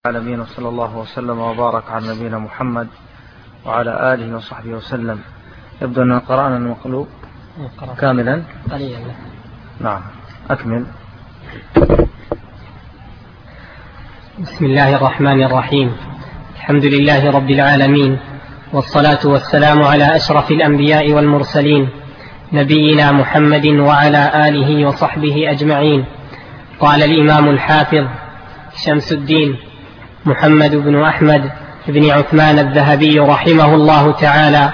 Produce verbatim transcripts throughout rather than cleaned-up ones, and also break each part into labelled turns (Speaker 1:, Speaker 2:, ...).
Speaker 1: العالمين، وصلى الله وسلم وبارك على نبينا محمد وعلى آله وصحبه وسلم. يبدو أن قرأنا المقلوب كاملا
Speaker 2: قليلا.
Speaker 1: نعم، أكمل.
Speaker 2: بسم الله الرحمن الرحيم. الحمد لله رب العالمين، والصلاة والسلام على أشرف الأنبياء والمرسلين نبينا محمد وعلى آله وصحبه أجمعين. قال الإمام الحافظ شمس الدين محمد بن أحمد بن عثمان الذهبي رحمه الله تعالى: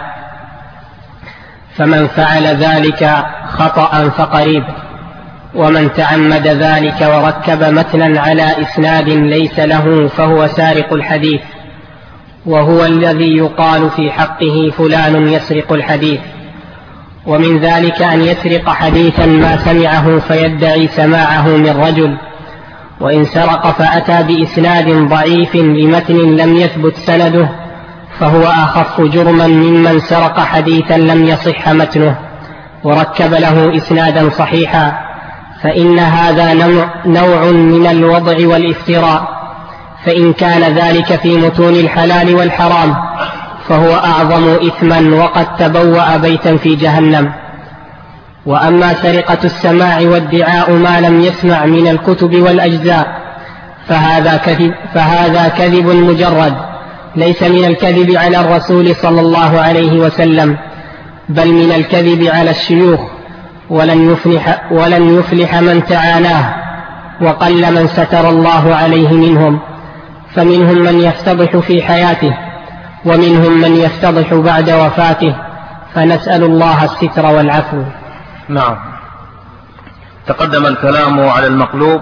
Speaker 2: فمن فعل ذلك خطأ فقريب، ومن تعمد ذلك وركب متنا على إسناد ليس له فهو سارق الحديث، وهو الذي يقال في حقه فلان يسرق الحديث. ومن ذلك أن يسرق حديثا ما سمعه فيدعي سماعه من رجل، وإن سرق فأتى بإسناد ضعيف لمتن لم يثبت سنده فهو أخف جرما ممن سرق حديثا لم يصح متنه وركب له إسنادا صحيحا، فإن هذا نوع من الوضع والافتراء، فإن كان ذلك في متون الحلال والحرام فهو أعظم إثما وقد تبوأ بيتا في جهنم. وأما سرقة السماع وادعاء ما لم يسمع من الكتب والأجزاء فهذا كذب, فهذا كذب مجرد، ليس من الكذب على الرسول صلى الله عليه وسلم، بل من الكذب على الشيوخ، ولن يفلح, ولن يفلح من تعاناه، وقل من ستر الله عليه منهم، فمنهم من يفتضح في حياته ومنهم من يفتضح بعد وفاته، فنسأل الله الستر والعفو.
Speaker 1: نعم، تقدم الكلام على المقلوب،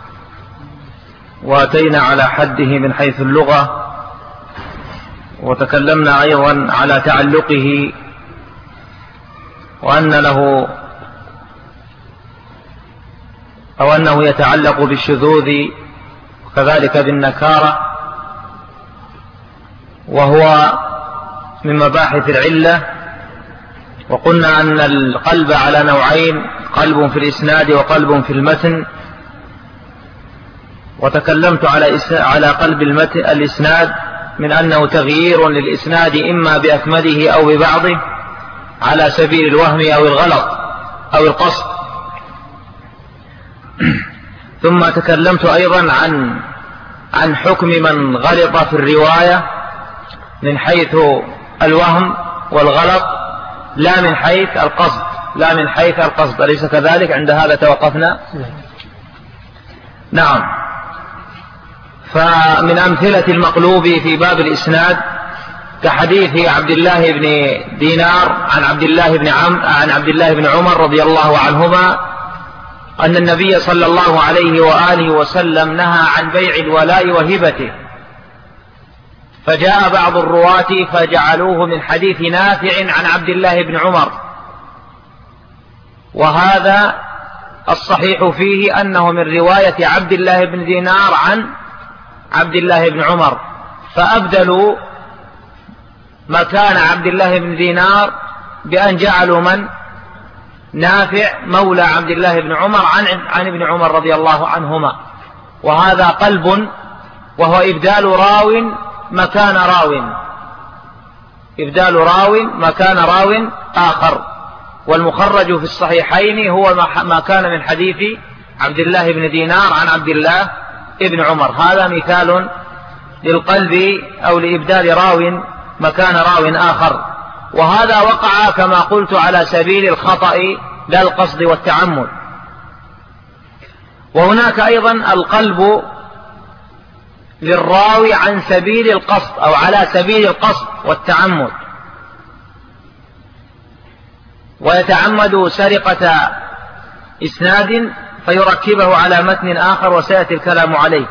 Speaker 1: وأتينا على حده من حيث اللغة، وتكلمنا أيضا على تعلقه، وأن له أو أنه يتعلق بالشذوذ وكذلك بالنكارة، وهو من مباحث العلة. وقلنا أن القلب على نوعين: قلب في الإسناد وقلب في المتن. وتكلمت على على قلب المتن الإسناد من أنه تغيير للإسناد إما بأكمله أو ببعضه على سبيل الوهم أو الغلط أو القصد. ثم تكلمت أيضا عن عن حكم من غلط في الرواية من حيث الوهم والغلط، لا من حيث القصد لا من حيث القصد أليس كذلك؟ عند هذا توقفنا. نعم. فمن أمثلة المقلوب في باب الإسناد كحديث عبد الله بن دينار عن عبد الله بن عم عن عبد الله بن عمر رضي الله عنهما أن النبي صلى الله عليه وآله وسلم نهى عن بيع الولاء وهبته، فجاء بعض الرواة فجعلوه من حديث نافع عن عبد الله بن عمر، وهذا الصحيح فيه أنه من رواية عبد الله بن دينار عن عبد الله بن عمر، فأبدلوا مكان عبد الله بن دينار بأن جعلوا من نافع مولى عبد الله بن عمر عن عن ابن عمر رضي الله عنهما، وهذا قلب، وهو إبدال راو مكان راو إبدال راو مكان راو آخر. والمخرج في الصحيحين هو ما كان من حديث عبد الله بن دينار عن عبد الله ابن عمر. هذا مثال للقلب أو لإبدال راو مكان راو آخر، وهذا وقع كما قلت على سبيل الخطأ لا القصد والتعمد. وهناك أيضا القلب للراوي عن سبيل القصد أو على سبيل القصد والتعمد، ويتعمد سرقة إسناد فيركبه على متن آخر، وسيأتي الكلام عليه.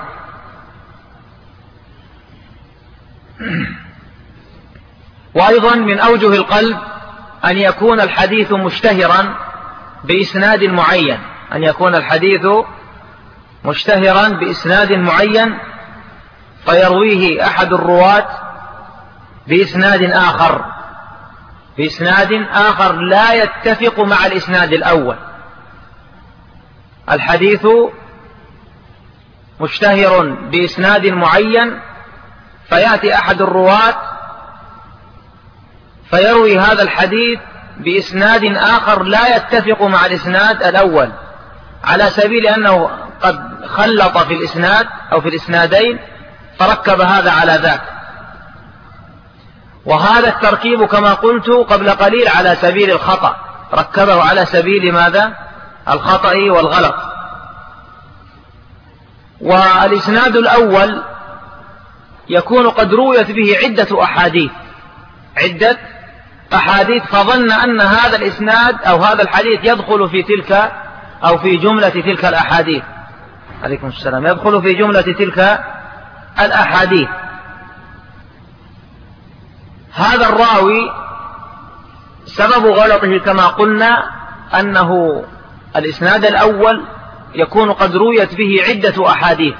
Speaker 1: وأيضا من أوجه القلب أن يكون الحديث مشتهرا بإسناد معين أن يكون الحديث مشتهرا بإسناد معين فيرويه أحد الرواة بإسناد آخر بإسناد آخر لا يتفق مع الإسناد الأول. الحديث مشتهر بإسناد معين، فيأتي أحد الرواة فيروي هذا الحديث بإسناد آخر لا يتفق مع الإسناد الأول، على سبيل أنه قد خلط في الإسناد أو في الإسنادين فركب هذا على ذاك. وهذا التركيب كما قلت قبل قليل على سبيل الخطأ، ركبه على سبيل ماذا؟ الخطأ والغلط. والإسناد الأول يكون قد رويت به عدة أحاديث عدة أحاديث فظن أن هذا الإسناد أو هذا الحديث يدخل في تلك أو في جملة تلك الأحاديث. عليكم السلام. يدخل في جملة تلك الأحاديث. هذا الراوي سبب غلطه كما قلنا أنه الإسناد الأول يكون قد رويت به عدة أحاديث،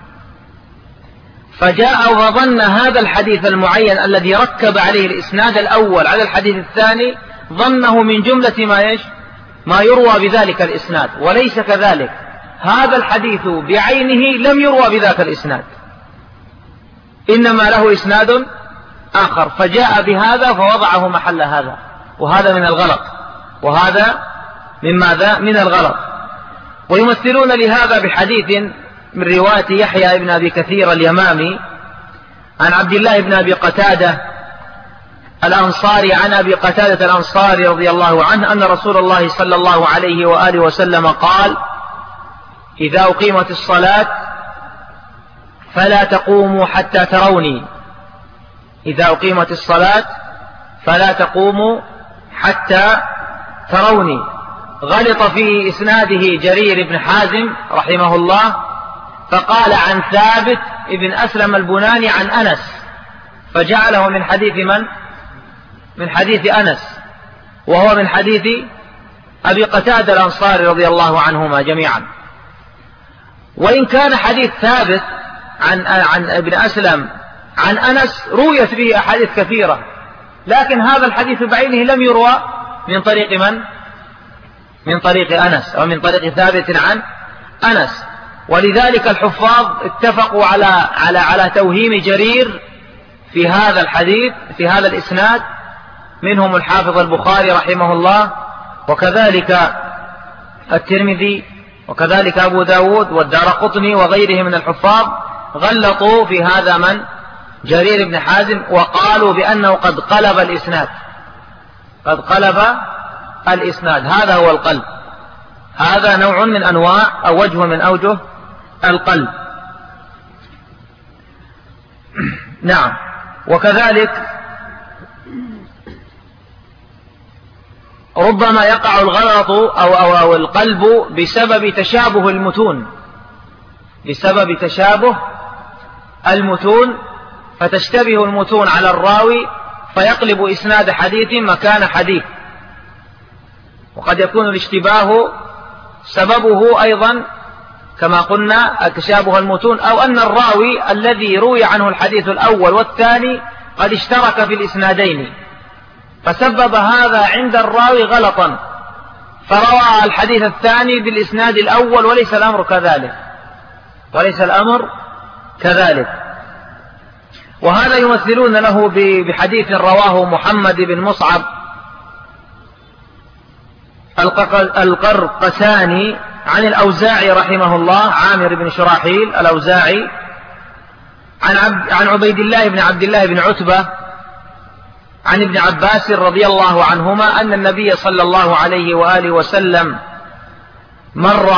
Speaker 1: فجاء وظن هذا الحديث المعين الذي ركب عليه الإسناد الأول على الحديث الثاني ظنه من جملة ما يش ما يروى بذلك الإسناد، وليس كذلك. هذا الحديث بعينه لم يروى بذاك الإسناد، إنما له إسناد آخر، فجاء بهذا فوضعه محل هذا، وهذا من الغلط، وهذا من ماذا؟ من الغلط. ويمثلون لهذا بحديث من رواية يحيى بن أبي كثير اليمامي عن عبد الله بن أبي قتادة الأنصاري عن أبي قتادة الأنصاري رضي الله عنه أن رسول الله صلى الله عليه وآله وسلم قال: إذا أقيمت الصلاة فلا تقوموا حتى تروني. إذا أقيمت الصلاة فلا تقوموا حتى تروني. غلط في إسناده جرير بن حازم رحمه الله، فقال عن ثابت ابن أسلم البناني عن أنس، فجعله من حديث من؟ من حديث أنس، وهو من حديث أبي قتادة الأنصاري رضي الله عنهما جميعا. وإن كان حديث ثابت عن, عن ابن أسلم عن أنس رويت به أحاديث كثيرة، لكن هذا الحديث بعينه لم يروى من طريق من؟ من طريق أنس أو من طريق ثابت عن أنس. ولذلك الحفاظ اتفقوا على على على توهيم جرير في هذا الحديث في هذا الإسناد، منهم الحافظ البخاري رحمه الله، وكذلك الترمذي، وكذلك أبو داود والدارقطني وغيره من الحفاظ، غلطوا في هذا من؟ جرير بن حازم، وقالوا بأنه قد قلب الإسناد قد قلب الإسناد. هذا هو القلب، هذا نوع من أنواع أو وجه من أوجه القلب. نعم. وكذلك ربما يقع الغلط أو, أو, أو القلب بسبب تشابه المتون بسبب تشابه المتون فتشتبه المتون على الراوي فيقلب إسناد حديث مكان حديث. وقد يكون الاشتباه سببه أيضا كما قلنا تشابه المتون، أو أن الراوي الذي روي عنه الحديث الأول والثاني قد اشترك في الإسنادين، فسبب هذا عند الراوي غلطا، فروى الحديث الثاني بالإسناد الأول وليس الأمر كذلك وليس الأمر كذلك وهذا يمثلون له بحديث رواه محمد بن مصعب القرقساني عن الأوزاعي رحمه الله، عامر بن شراحيل الأوزاعي، عن, عب عن عبيد الله بن عبد الله بن عتبة عن ابن عباس رضي الله عنهما أن النبي صلى الله عليه وآله وسلم مر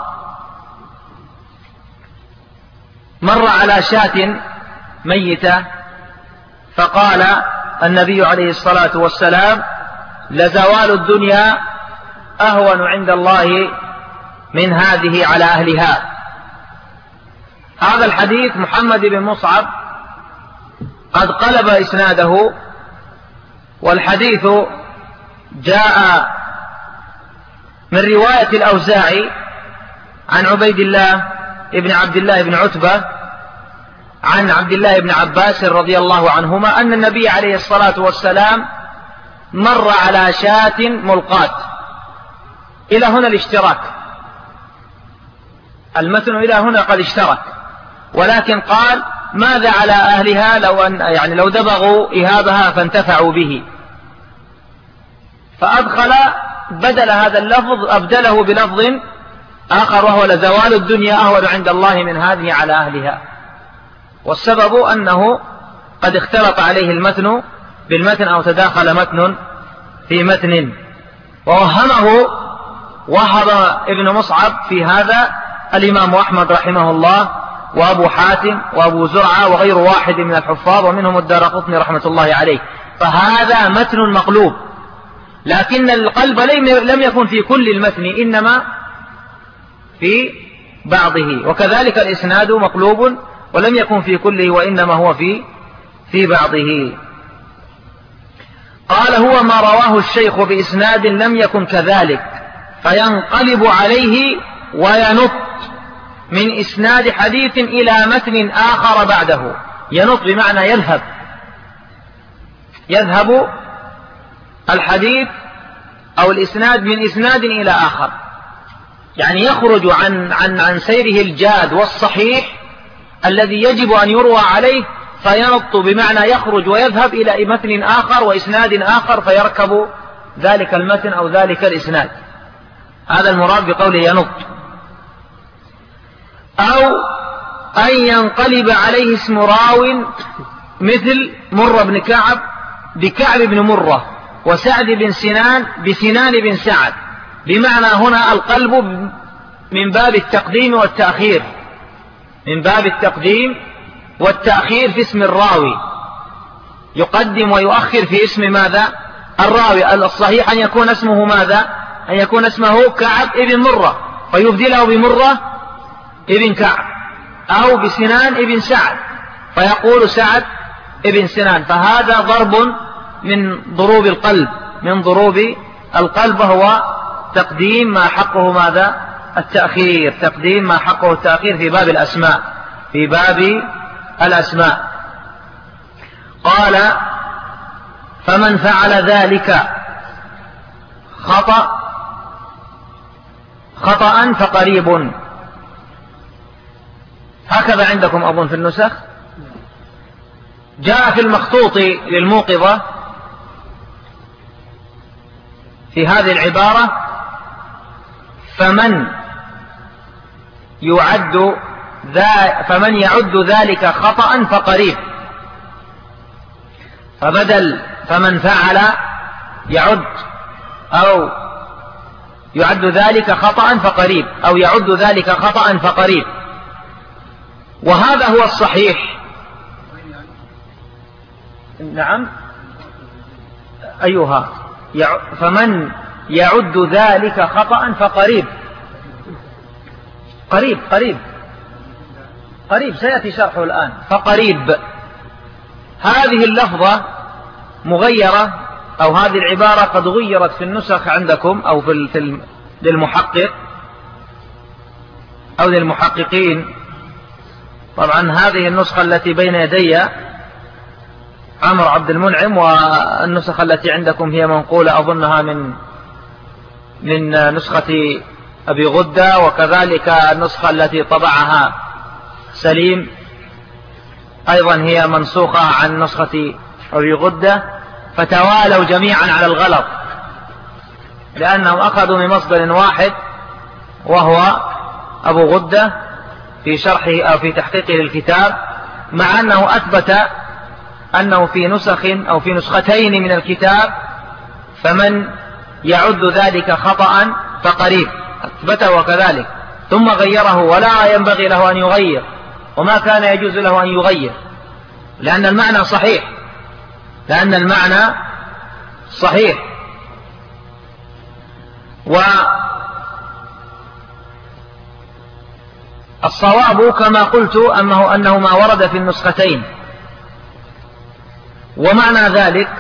Speaker 1: مر على شاة ميتة، فقال النبي عليه الصلاة والسلام: لزوال الدنيا أهون عند الله من هذه على أهلها. هذا الحديث محمد بن مصعب قد قلب إسناده، والحديث جاء من رواية الأوزاعي عن عبيد الله ابن عبد الله بن عتبة عن عبد الله بن عباس رضي الله عنهما أن النبي عليه الصلاة والسلام مر على شاة ملقاة. إلى هنا الاشتراك المتن إلى هنا قد اشترك، ولكن قال ماذا على أهلها لو أن يعني لو دبغوا إهابها فانتفعوا به، فأدخل بدل هذا اللفظ أبدله بلفظ آخر وهو لزوال الدنيا أهون عند الله من هذه على أهلها. والسبب أنه قد اختلط عليه المتن بالمتن أو تداخل متن في متن، ووهمه وهب ابن مصعب في هذا الإمام أحمد رحمه الله وأبو حاتم وأبو زرعة وغير واحد من الحفاظ ومنهم الدارقطني رحمة الله عليه. فهذا متن مقلوب، لكن القلب لم يكن في كل المتن إنما في بعضه، وكذلك الإسناد مقلوب ولم يكن في كله وإنما هو في في بعضه. قال هو ما رواه الشيخ بإسناد لم يكن كذلك فينقلب عليه وينط من إسناد حديث إلى متن آخر بعده. ينط بمعنى يذهب، يذهب الحديث أو الإسناد من إسناد إلى آخر، يعني يخرج عن عن عن سيره الجاد والصحيح الذي يجب أن يروى عليه، فينط بمعنى يخرج ويذهب إلى متن آخر وإسناد آخر فيركب ذلك المتن أو ذلك الإسناد. هذا المراد بقوله ينط. أو أن ينقلب عليه اسم راو مثل مر بن كعب بكعب بن مرة وسعد بن سنان بسنان بن سعد، بمعنى هنا القلب من باب التقديم والتأخير، من باب التقديم والتأخير في اسم الراوي، يقدم ويؤخر في اسم ماذا؟ الراوي. الصحيح أن يكون اسمه ماذا؟ أن يكون اسمه كعب ابن مرة فيبدله بمرة ابن كعب، أو بسنان ابن سعد فيقول سعد ابن سنان. فهذا ضرب من ضروب القلب، من ضروب القلب، هو تقديم ما حقه ماذا؟ التأخير، تقديم ما حقه التأخير في باب الأسماء، في باب الأسماء. قال فمن فعل ذلك خطأ خطأ فقريب. هكذا عندكم أظن في النسخ. جاء في المخطوط للموقظة في هذه العبارة فمن يعد ذا فمن يعد ذلك خطأ فقريب، فبدل فمن فعل يعد أو يعد ذلك خطأ فقريب أو يعد ذلك خطأ فقريب، وهذا هو الصحيح. نعم أيها فمن يعد ذلك خطأ فقريب، قريب قريب قريب سيأتي شرحه الآن. فقريب هذه اللفظة مغيرة، أو هذه العبارة قد غيرت في النسخ عندكم أو في للمحقق أو للمحققين. طبعا هذه النسخة التي بين يدي عمرو عبد المنعم، والنسخة التي عندكم هي منقولة أظنها من من نسخة أبي غدة، وكذلك النسخة التي طبعها سليم أيضا هي منسوخة عن نسخة أبي غدة، فتوالوا جميعا على الغلط لأنهم أخذوا من مصدر واحد وهو أبو غدة في شرحه أو في تحقيقه للكتاب، مع أنه أثبت أنه في نسخ أو في نسختين من الكتاب فمن يعد ذلك خطأ فقريب أثبته وكذلك، ثم غيره ولا ينبغي له أن يغير، وما كان يجوز له أن يغير لأن المعنى صحيح، لأن المعنى صحيح. والصواب كما قلت أنه, أنه ما ورد في النسختين. ومعنى ذلك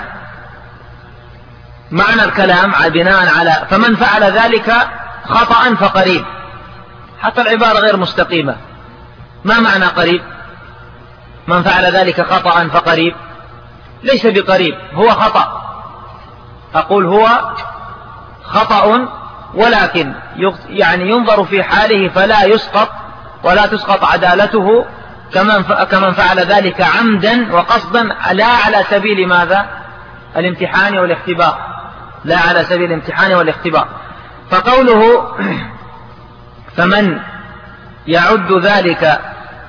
Speaker 1: معنى الكلام بناء على فمن فعل ذلك خطأ فقريب، حتى العبارة غير مستقيمة. ما معنى قريب؟ من فعل ذلك خطأ فقريب ليس بقريب، هو خطأ. أقول هو خطأ، ولكن يعني ينظر في حاله فلا يسقط ولا تسقط عدالته كمن فعل ذلك عمدا وقصدا لا على سبيل ماذا؟ الامتحان والاختبار، لا على سبيل الامتحان والاختبار. فقوله فمن يعد ذلك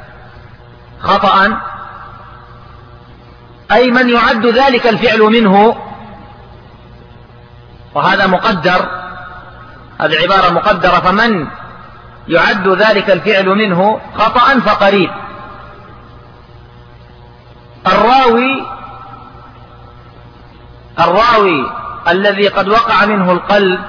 Speaker 1: خطأ أي من يعد ذلك الفعل منه، وهذا مقدر، هذه عبارة مقدرة، فمن يعد ذلك الفعل منه خطأ فقريب. الراوي الراوي الذي قد وقع منه القلب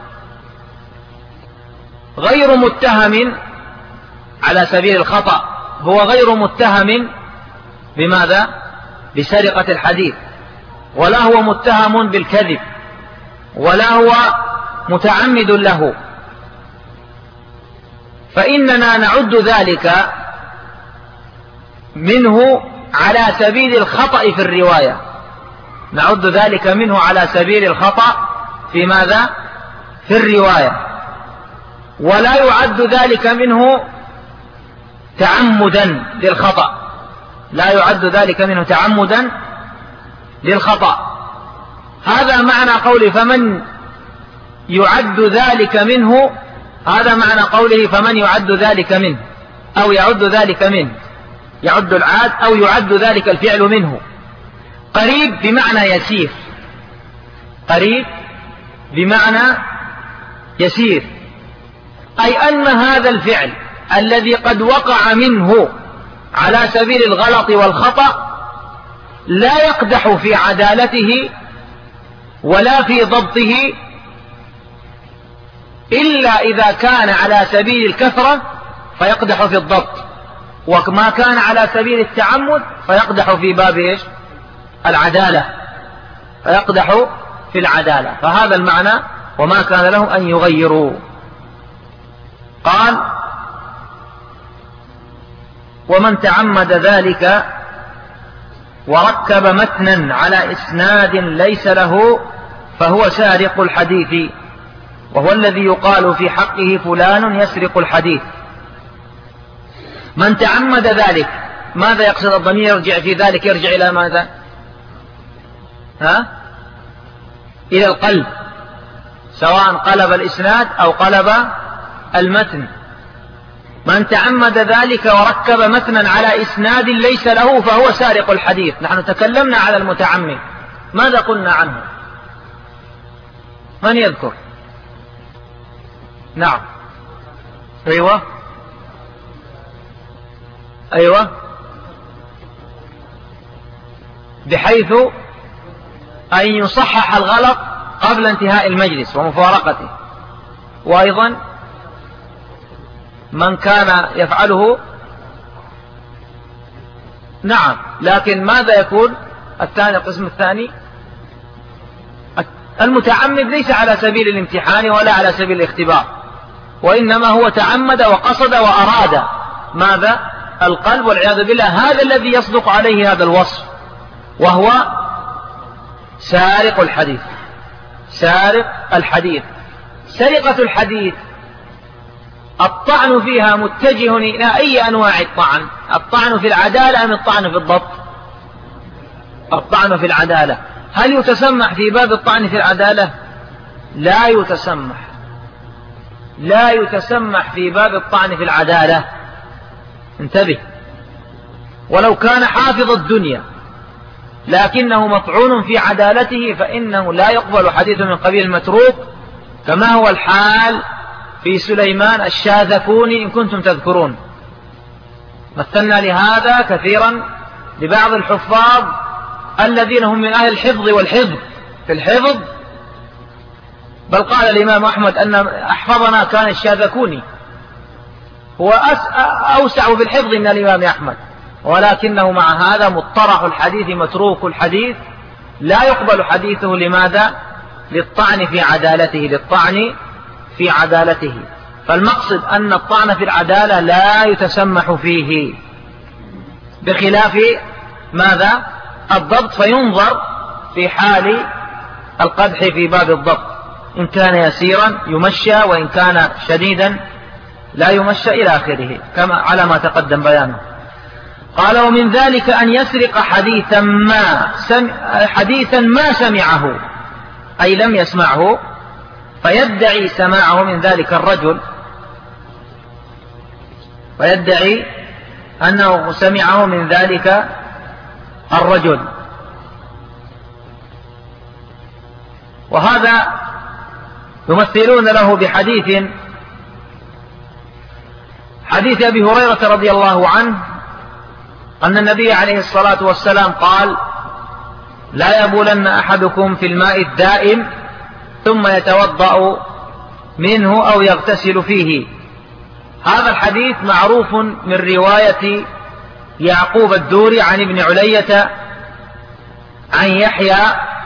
Speaker 1: غير متهم على سبيل الخطأ، هو غير متهم بماذا؟ بسرقة الحديث، ولا هو متهم بالكذب، ولا هو متعمد له، فإننا نعد ذلك منه على سبيل الخطأ في الرواية، نعد ذلك منه على سبيل الخطأ في ماذا؟ في الرواية، ولا يعد ذلك منه تعمدا للخطأ، لا يعد ذلك منه تعمدا للخطأ. هذا معنى قوله فمن يعد ذلك منه، هذا معنى قوله فمن يعد ذلك منه، أو يعد ذلك منه، يعد العاد أو يعد ذلك الفعل منه. قريب بمعنى يسير، قريب بمعنى يسير، أي أن هذا الفعل الذي قد وقع منه على سبيل الغلط والخطأ لا يقدح في عدالته ولا في ضبطه إلا إذا كان على سبيل الكثرة فيقدح في الضبط، وما كان على سبيل التعمد فيقدح في باب إيش؟ العدالة، فيقدح في العدالة. فهذا المعنى وما كان لهم أن يغيروا. قال ومن تعمد ذلك وركب متنا على إسناد ليس له فهو سارق الحديث، وهو الذي يقال في حقه فلان يسرق الحديث. من تعمد ذلك، ماذا يقصد الضمير يرجع في ذلك؟ يرجع إلى ماذا؟ ها؟ إلى القلب، سواء قلب الإسناد أو قلب المتن. من تعمد ذلك وركب متنا على إسناد ليس له فهو سارق الحديث. نحن تكلمنا على المتعمد، ماذا قلنا عنه؟ من يذكر؟ نعم، أيوة أيوة بحيث أن يصحح الغلط قبل انتهاء المجلس ومفارقته. وأيضا من كان يفعله، نعم، لكن ماذا يكون الثاني؟ القسم الثاني المتعمد ليس على سبيل الامتحان ولا على سبيل الاختبار، وإنما هو تعمد وقصد وأراد ماذا؟ القلب، والعياذ بالله. هذا الذي يصدق عليه هذا الوصف، وهو سارق الحديث. سارق الحديث، سرقة الحديث الطعن فيها متجه إلى أي أنواع الطعن؟ الطعن في العدالة أم الطعن في الضبط؟ الطعن في العدالة. هل يتسمح في باب الطعن في العدالة؟ لا يتسمح، لا يتسمح في باب الطعن في العدالة. انتبه، ولو كان حافظ الدنيا لكنه مطعون في عدالته فإنه لا يقبل حديث من قبيل المتروك، كما هو الحال في سليمان الشاذكوني إن كنتم تذكرون. مثلنا لهذا كثيرا لبعض الحفاظ الذين هم من أهل الحفظ والحفظ في الحفظ، بل قال الإمام أحمد أن أحفظنا كان الشاذكوني، هو أوسع في الحفظ من الإمام أحمد، ولكنه مع هذا مطرح الحديث متروك الحديث، لا يقبل حديثه. لماذا؟ للطعن في عدالته، للطعن في عدالته. فالمقصد أن الطعن في العدالة لا يتسمح فيه، بخلاف ماذا؟ الضبط، فينظر في حال القدح في باب الضبط، إن كان يسيرا يمشى، وإن كان شديدا لا يمشى إلى آخره كما على ما تقدم بيانه. قال ومن ذلك أن يسرق حديثا ما سمع حديثا ما سمعه أي لم يسمعه فيدعي سماعه من ذلك الرجل، ويدعي أنه سمعه من ذلك الرجل. وهذا يمثلون له بحديث حديث أبي هريرة رضي الله عنه أن النبي عليه الصلاة والسلام قال لا يبولن أحدكم في الماء الدائم ثم يتوضأ منه أو يغتسل فيه. هذا الحديث معروف من رواية يعقوب الدوري عن ابن علية عن يحيى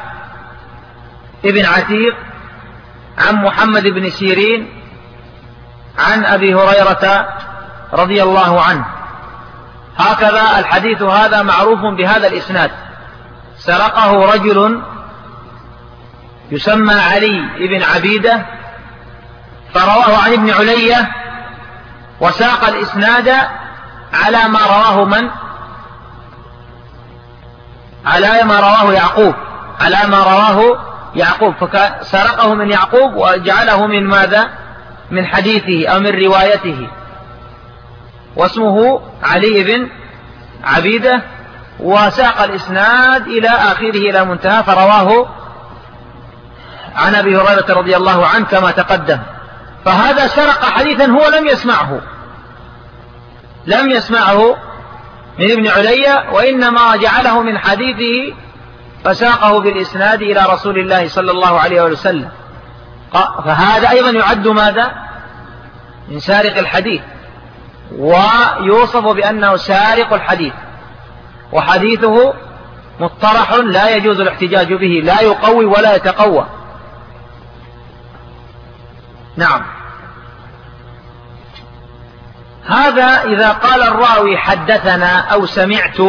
Speaker 1: ابن عتيق عن محمد بن سيرين عن أبي هريرة رضي الله عنه. هكذا الحديث هذا معروف بهذا الإسناد. سرقه رجل يسمى علي بن عبيدة فرواه عن ابن علية وساق الإسناد على ما رواه من على ما رواه يعقوب على ما رواه يعقوب فسرقه من يعقوب وجعله من ماذا من حديثه أو من روايته، واسمه علي بن عبيدة، وساق الإسناد إلى آخره إلى منتهى فرواه عن أبي هريرة رضي الله عنه كما تقدم. فهذا سرق حديثا هو لم يسمعه لم يسمعه من ابن علية، وإنما جعله من حديثه فساقه بالإسناد إلى رسول الله صلى الله عليه وسلم. فهذا أيضا يعد ماذا من سارق الحديث، ويوصف بأنه سارق الحديث، وحديثه مطرح لا يجوز الاحتجاج به، لا يقوي ولا يتقوى. نعم. هذا إذا قال الراوي حدثنا أو سمعت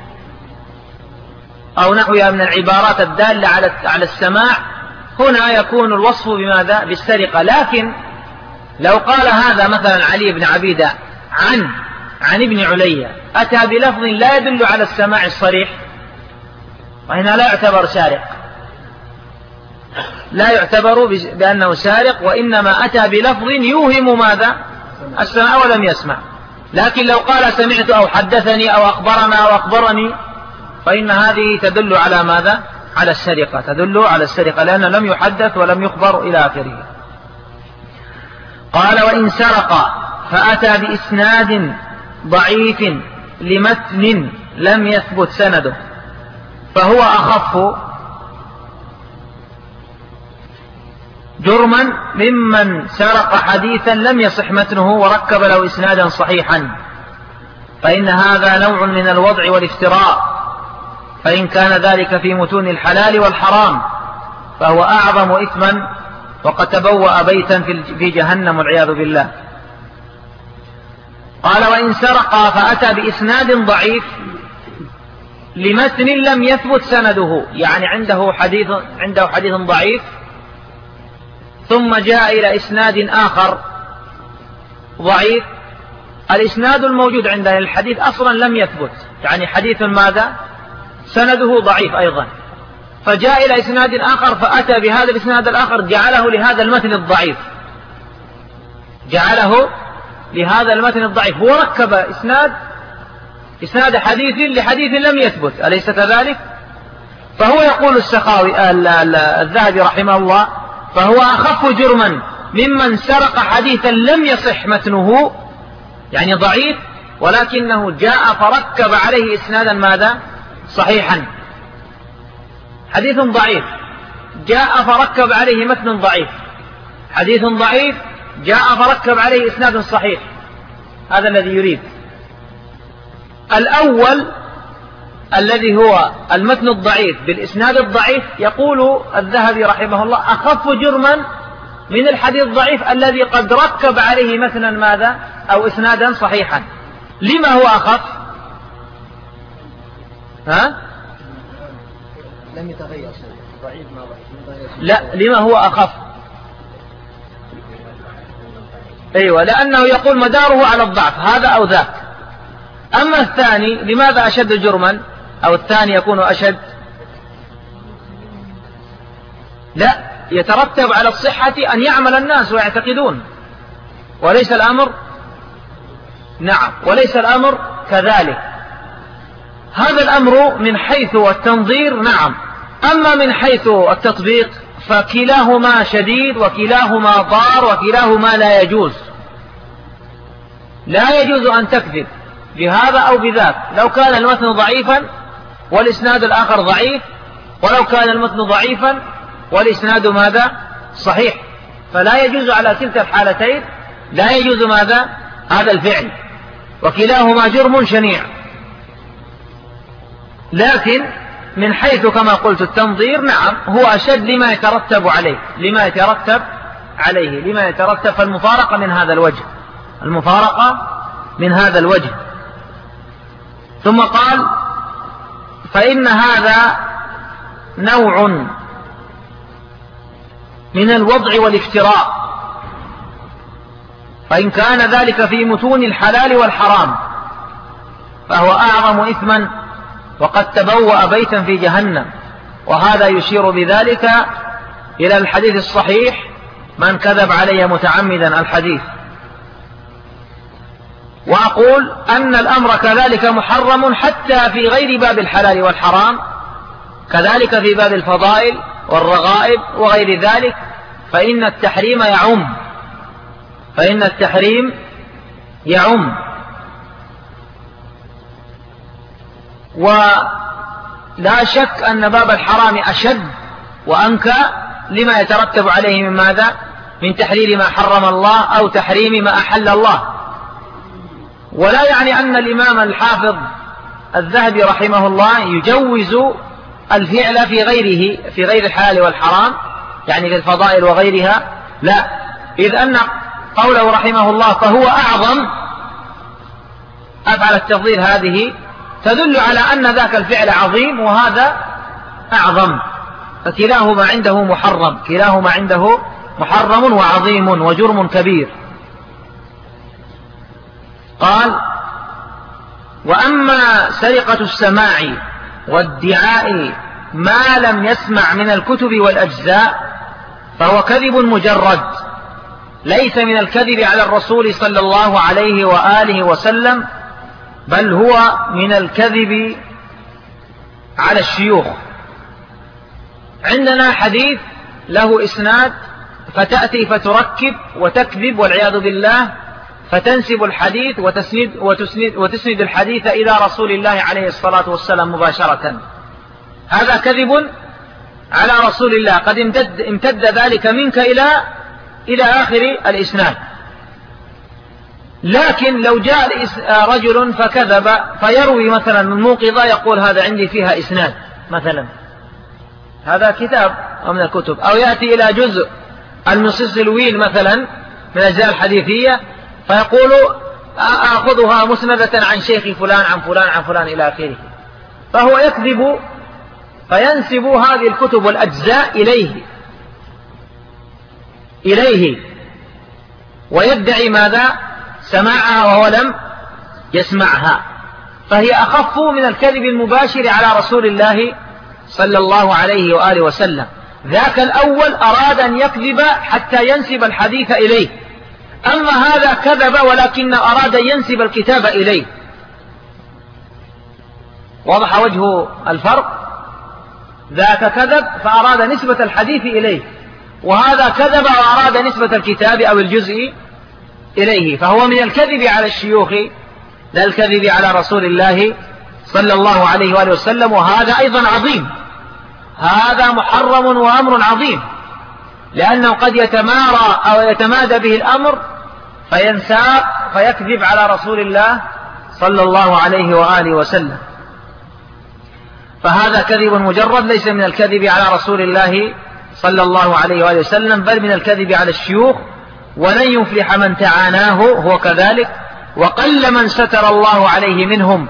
Speaker 1: أو نحوها من العبارات الدالة على السماع، هنا يكون الوصف بماذا بالسرقة. لكن لو قال هذا مثلا علي بن عبيدة عن عن ابن علية أتى بلفظ لا يدل على السماع الصريح، وهنا لا يعتبر سارق، لا يعتبر بأنه سارق، وإنما أتى بلفظ يوهم ماذا السماع ولم يسمع. لكن لو قال سمعت أو حدثني أو أخبرنا أو أخبرني فإن هذه تدل على ماذا على السرقة، تدل على السرقة لأنه لم يحدث ولم يخبر إلى آخره. قال وإن سرق فأتى بإسناد ضعيف لمتن لم يثبت سنده فهو أخف جرما ممن سرق حديثا لم يصح متنه وركب له إسنادا صحيحا، فإن هذا نوع من الوضع والافتراء، فإن كان ذلك في متون الحلال والحرام فهو أعظم إثما وقد تبوأ بيتا في جهنم والعياذ بالله. قال وإن سرق فأتى بإسناد ضعيف لمتن لم يثبت سنده، يعني عنده حديث عنده حديث ضعيف ثم جاء إلى إسناد آخر ضعيف، الإسناد الموجود عنده الحديث أصلا لم يثبت، يعني حديث ماذا سنده ضعيف أيضا، فجاء إلى إسناد آخر فأتى بهذا الإسناد الآخر جعله لهذا المتن الضعيف جعله لهذا المتن الضعيف هو ركب إسناد إسناد حديث لحديث لم يثبت، أليس كذلك؟ فهو يقول السخاوي الذهبي رحمه الله فهو أخف جرما ممن سرق حديثا لم يصح متنه، يعني ضعيف ولكنه جاء فركب عليه إسنادا ماذا صحيحا. حديث ضعيف جاء فركب عليه متن ضعيف، حديث ضعيف جاء فركب عليه إسناد صحيح، هذا الذي يريد. الأول الذي هو المتن الضعيف بالإسناد الضعيف يقول الذهبي رحمه الله أخف جرما من الحديث الضعيف الذي قد ركب عليه متنا ماذا أو إسنادا صحيحا. لما هو أخف؟ ها؟
Speaker 3: لم يتغير ضعيف ما ضعيف.
Speaker 1: لا، لما هو أخف؟ أيوة، لأنه يقول مداره على الضعف هذا أو ذاك. أما الثاني لماذا أشد جرما أو الثاني يكون أشد؟ لا، يترتب على الصحة أن يعمل الناس ويعتقدون، وليس الأمر نعم وليس الأمر كذلك. هذا الأمر من حيث التنظير نعم، أما من حيث التطبيق فكلاهما شديد وكلاهما ضار وكلاهما لا يجوز. لا يجوز أن تكذب بهذا أو بذاك، لو كان المتن ضعيفا والإسناد الآخر ضعيف، ولو كان المتن ضعيفا والإسناد ماذا؟ صحيح. فلا يجوز على كلتا الحالتين، لا يجوز ماذا؟ هذا الفعل، وكلاهما جرم شنيع. لكن من حيث كما قلت التنظير نعم هو أشد لما يترتب عليه لما يترتب عليه لما يترتب فالمفارقة من هذا الوجه المفارقة من هذا الوجه. ثم قال فإن هذا نوع من الوضع والافتراء، فإن كان ذلك في متون الحلال والحرام فهو أعظم إثما وقد تبوأ بيتا في جهنم. وهذا يشير بذلك إلى الحديث الصحيح من كذب علي متعمدا الحديث. وأقول أن الأمر كذلك محرم حتى في غير باب الحلال والحرام، كذلك في باب الفضائل والرغائب وغير ذلك، فإن التحريم يعم فإن التحريم يعم ولا شك أن باب الحرام أشد وأنكى لما يترتب عليه من ماذا؟ من تحرير ما حرم الله أو تحريم ما أحل الله. ولا يعني أن الإمام الحافظ الذهبي رحمه الله يجوز الفعل في غيره في غير الحلال والحرام، يعني في الفضائل وغيرها، لا، إذ أن قوله رحمه الله فهو أعظم أفعل التفضيل هذه تدل على أن ذاك الفعل عظيم وهذا أعظم، فكلاهما عنده محرم كلاهما عنده محرم وعظيم وجرم كبير. قال وأما سرقة السماع وادعاء ما لم يسمع من الكتب والأجزاء فهو كذب مجرد، ليس من الكذب على الرسول صلى الله عليه وآله وسلم، بل هو من الكذب على الشيوخ. عندنا حديث له إسناد فتأتي فتركب وتكذب والعياذ بالله، فتنسب الحديث وتسند, وتسند, وتسند الحديث إلى رسول الله عليه الصلاة والسلام مباشرة، هذا كذب على رسول الله، قد امتد, امتد ذلك منك إلى, إلى آخر الإسناد. لكن لو جاء رجل فكذب فيروي مثلا من موقظة يقول هذا عندي فيها إسناد مثلا، هذا كتاب أو من الكتب، أو يأتي إلى جزء المصيص الويل مثلا من الأجزاء الحديثية فيقول أخذها مسندة عن شيخ فلان عن فلان عن فلان إلى آخره، فهو يكذب فينسب هذه الكتب والأجزاء إليه إليه ويدعي ماذا؟ سماعها وهو لم يسمعها، فهي أخف من الكذب المباشر على رسول الله صلى الله عليه وآله وسلم. ذاك الأول أراد أن يكذب حتى ينسب الحديث إليه، أما هذا كذب ولكن أراد ينسب الكتاب إليه. واضح وجه الفرق؟ ذاك كذب فأراد نسبة الحديث إليه، وهذا كذب وأراد نسبة الكتاب أو الجزء إليه، فهو من الكذب على الشيوخ لا الكذب على رسول الله صلى الله عليه وآله وسلم، وهذا أيضا عظيم، هذا محرم وأمر عظيم، لأنه قد يتمارى أو يتمادى به الأمر فينساق فيكذب على رسول الله صلى الله عليه وآله وسلم، فهذا كذب مجرد ليس من الكذب على رسول الله صلى الله عليه وآله وسلم، بل من الكذب على الشيوخ، ولن يفلح من تعاناه هو كذلك، وقل من ستر الله عليه منهم،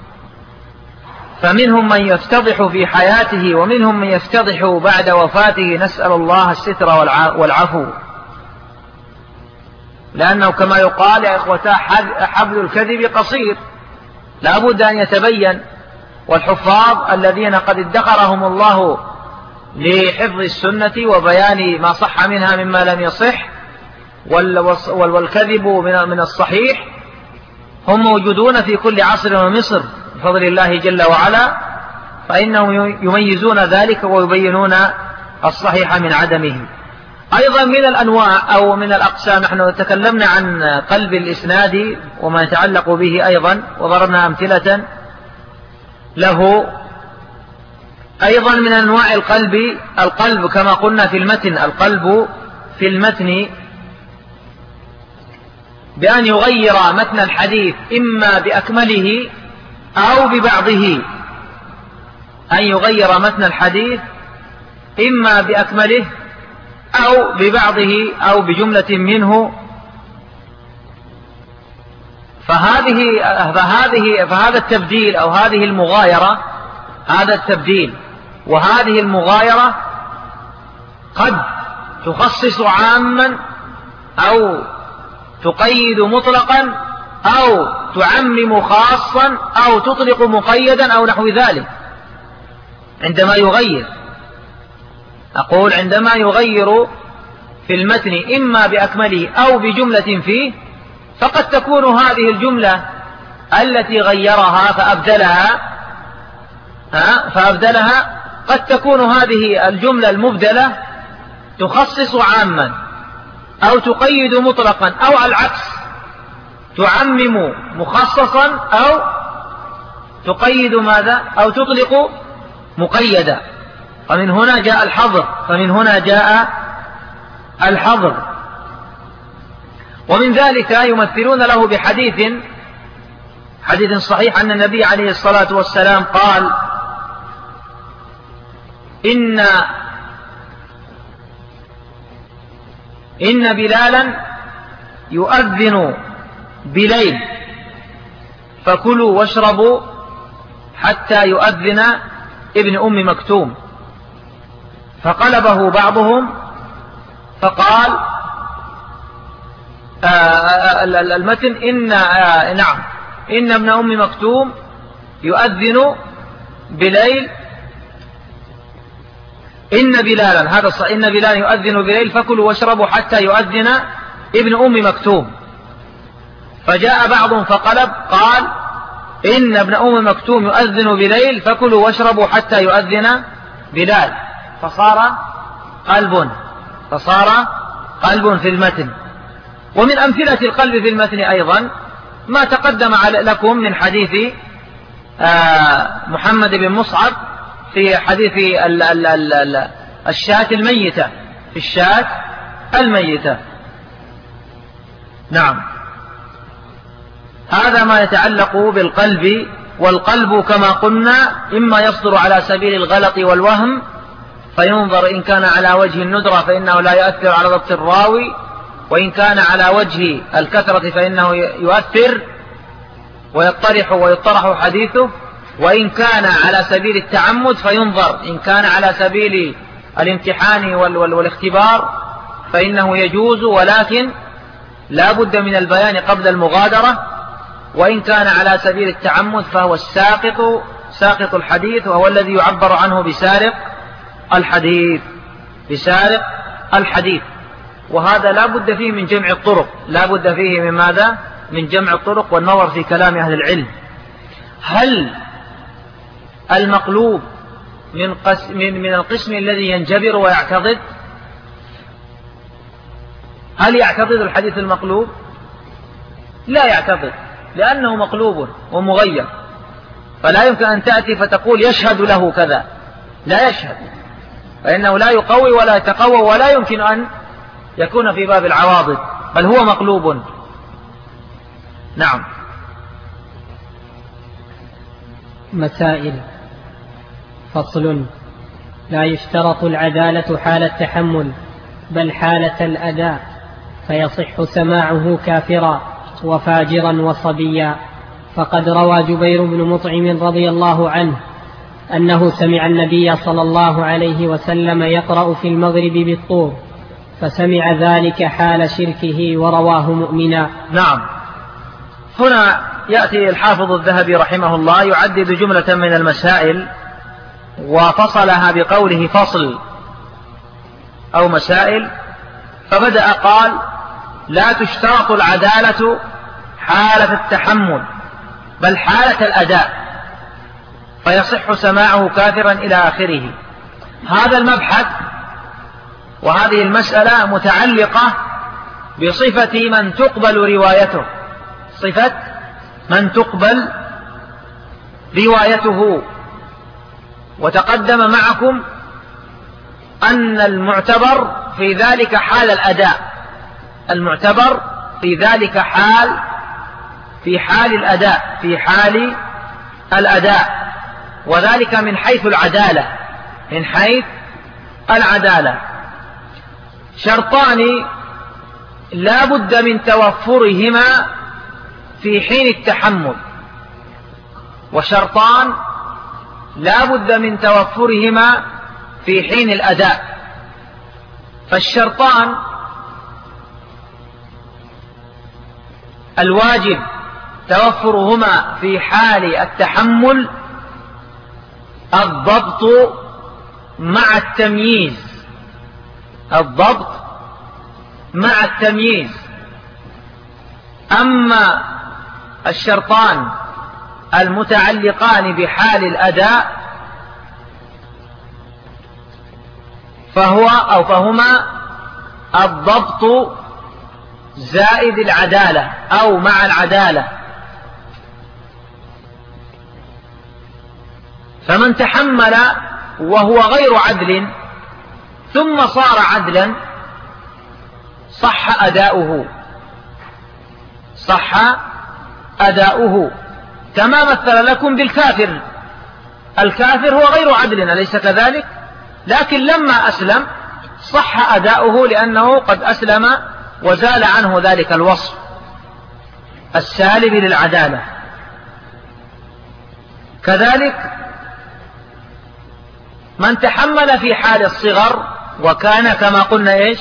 Speaker 1: فمنهم من يفتضح في حياته ومنهم من يفتضح بعد وفاته، نسأل الله الستر والعفو. لأنه كما يقال يا إخوتا حبل الكذب قصير، لا بد أن يتبين. والحفاظ الذين قد ادخرهم الله لحفظ السنة وبيان ما صح منها مما لم يصح والكذب من الصحيح هم موجودون في كل عصر ومصر بفضل الله جل وعلا، فإنهم يميزون ذلك ويبينون الصحيح من عدمه. أيضا من الأنواع أو من الأقسام، نحن تكلمنا عن قلب الإسناد وما يتعلق به أيضا وضربنا أمثلة له. أيضا من أنواع القلب القلب كما قلنا في المتن، القلب في المتن بأن يغير متن الحديث إما بأكمله أو ببعضه، أن يغير متن الحديث إما بأكمله أو ببعضه أو بجملة منه. فهذه فهذه فهذا التبديل أو هذه المغايرة، هذا التبديل وهذه المغايرة قد تخصص عاما أو تقيد مطلقا أو تعمم خاصا أو تطلق مقيدا أو نحو ذلك. عندما يغير، أقول عندما يغير في المتن إما بأكمله أو بجملة فيه، فقد تكون هذه الجملة التي غيرها فأبدلها فأبدلها قد تكون هذه الجملة المبدلة تخصص عاما أو تقيد مطلقا أو العكس، تعمم مخصصا أو تقيد ماذا أو تطلق مقيدا. فمن هنا جاء الحظر فمن هنا جاء الحظر ومن ذلك يمثلون له بحديث حديث صحيح أن النبي عليه الصلاة والسلام قال: إن إن بلالا يؤذن بليل فكلوا واشربوا حتى يؤذن ابن أم مكتوم. فقلبه بعضهم فقال آه المتن إن آه نعم إن ابن أم مكتوم يؤذن بليل إن بلالا هذا الصحيح إن بلالا يؤذن بليل فكلوا واشربوا حتى يؤذن ابن أم مكتوم. فجاء بعضهم فقلب قال إن ابن أم مكتوم يؤذن بليل فكلوا واشربوا حتى يؤذن بلال، فصار قلب فصار قلب في المتن. ومن أمثلة القلب في المتن أيضا ما تقدم لكم من حديث محمد بن مصعب في حديث الشاة الميتة في الشاة الميتة. نعم، هذا ما يتعلق بالقلب. والقلب كما قلنا إما يصدر على سبيل الغلط والوهم فينظر إن كان على وجه الندرة فإنه لا يؤثر على ضبط الراوي، وإن كان على وجه الكثرة فإنه يؤثر ويطرح ويطرح حديثه، وإن كان على سبيل التعمد فينظر إن كان على سبيل الامتحان والاختبار فإنه يجوز، ولكن لا بد من البيان قبل المغادرة. وإن كان على سبيل التعمد فهو الساقط ساقط الحديث، وهو الذي يعبر عنه بسارق الحديث بسارق الحديث. وهذا لا بد فيه من جمع الطرق، لا بد فيه من ماذا؟ من جمع الطرق والنظر في كلام أهل العلم. هل المقلوب من قسم من القسم الذي ينجبر ويعتضد؟ هل يعتضد الحديث المقلوب؟ لا يعتضد، لأنه مقلوب ومغير، فلا يمكن أن تأتي فتقول يشهد له كذا، لا يشهد، فإنه لا يقوي ولا يتقوى ولا يمكن أن يكون في باب العواضد، بل هو مقلوب. نعم.
Speaker 2: مسائل. فصل. لا يشترط العدالة حال التحمل بل حالة الأداء، فيصح سماعه كافرا وفاجرا وصبيا. فقد روى جبير بن مطعم رضي الله عنه أنه سمع النبي صلى الله عليه وسلم يقرأ في المغرب بالطور، فسمع ذلك حال شركه ورواه مؤمنا.
Speaker 1: نعم. هنا يأتي الحافظ الذهبي رحمه الله يعدد جملة من المسائل وفصلها بقوله فصل أو مسائل، فبدأ قال: لا تشترط العدالة حالة التحمل بل حالة الأداء فيصح سماعه كافرا إلى آخره. هذا المبحث وهذه المسألة متعلقة بصفة من تقبل روايته، صفة من تقبل روايته. وتقدم معكم أن المعتبر في ذلك حال الأداء، المعتبر في ذلك حال في حال الأداء في حال الأداء وذلك من حيث العدالة، من حيث العدالة. شرطان لا بد من توفرهما في حين التحمل، وشرطان لا بد من توفرهما في حين الأداء. فالشرطان الواجب توفرهما في حال التحمل الضبط مع التمييز، الضبط مع التمييز. أما الشرطان المتعلقان بحال الأداء فهو أو فهما الضبط زائد العدالة أو مع العدالة. فمن تحمل وهو غير عدل ثم صار عدلا صح أداؤه، صح أداؤه. كما مثل لكم بالكافر، الكافر هو غير عدل أليس كذلك؟ لكن لما أسلم صح أداؤه لأنه قد أسلم وزال عنه ذلك الوصف السالب للعدالة. كذلك من تحمل في حال الصغر وكان كما قلنا إيش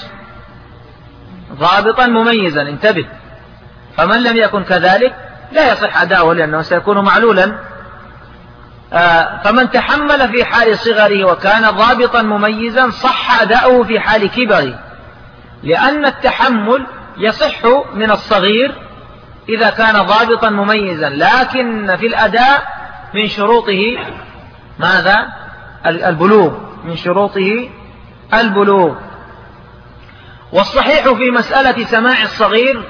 Speaker 1: ضابطا مميزا، انتبه، فمن لم يكن كذلك لا يصح أداؤه لأنه سيكون معلولا. آه فمن تحمل في حال صغره وكان ضابطا مميزا صح أداؤه في حال كبره، لأن التحمل يصح من الصغير إذا كان ضابطا مميزا، لكن في الأداء من شروطه ماذا؟ البلوغ، من شروطه البلوغ. والصحيح في مسألة سماع الصغير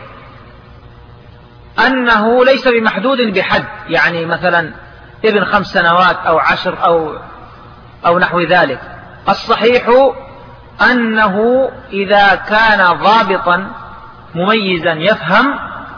Speaker 1: أنه ليس بمحدود بحد، يعني مثلا ابن خمس سنوات أو عشر أو, أو نحو ذلك. الصحيح أنه إذا كان ضابطا مميزا يفهم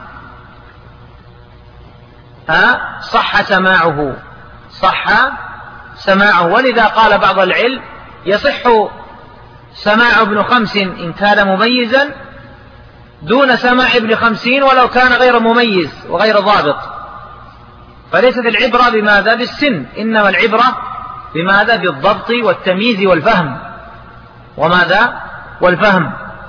Speaker 1: ها صح سماعه، صح سماعه. ولذا قال بعض العلم يصح سماع ابن خمس إن كان مميزا دون سماع ابن خمسين ولو كان غير مميز وغير ضابط. فليست العبرة بماذا؟ بالسن، إنما العبرة بماذا؟ بالضبط والتمييز والفهم. وماذا؟ والفهم.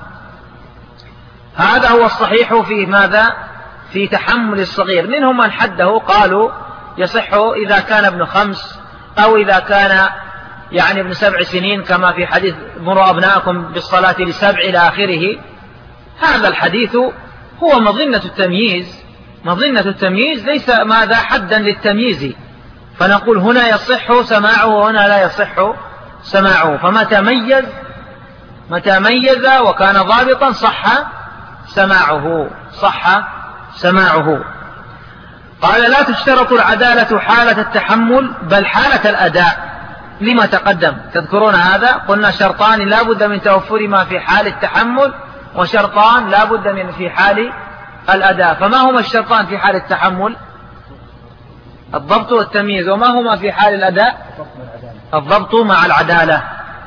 Speaker 1: هذا هو الصحيح في ماذا؟ في تحمل الصغير. منهم من حده قالوا يصح إذا كان ابن خمس أو إذا كان يعني ابن سبع سنين كما في حديث مروا أبناءكم بالصلاة لسبع إلى آخره. هذا الحديث هو مظنة التمييز، مظنة التمييز ليس ماذا؟ حدا للتمييز. فنقول هنا يصح سماعه وهنا لا يصح سماعه. فمتى ميز متى ميز وكان ضابطا صح سماعه، صح سماعه. قال لا تشترط العدالة حالة التحمل بل حالة الأداء لما تقدم. تذكرون هذا؟ قلنا شرطان لا بد من توفرهما في حال التحمل وشرطان لا بد من في حال الأداء. فما هما الشرطان في حال التحمل؟ الضبط والتمييز. وما هما في حال الأداء؟ الضبط مع العدالة.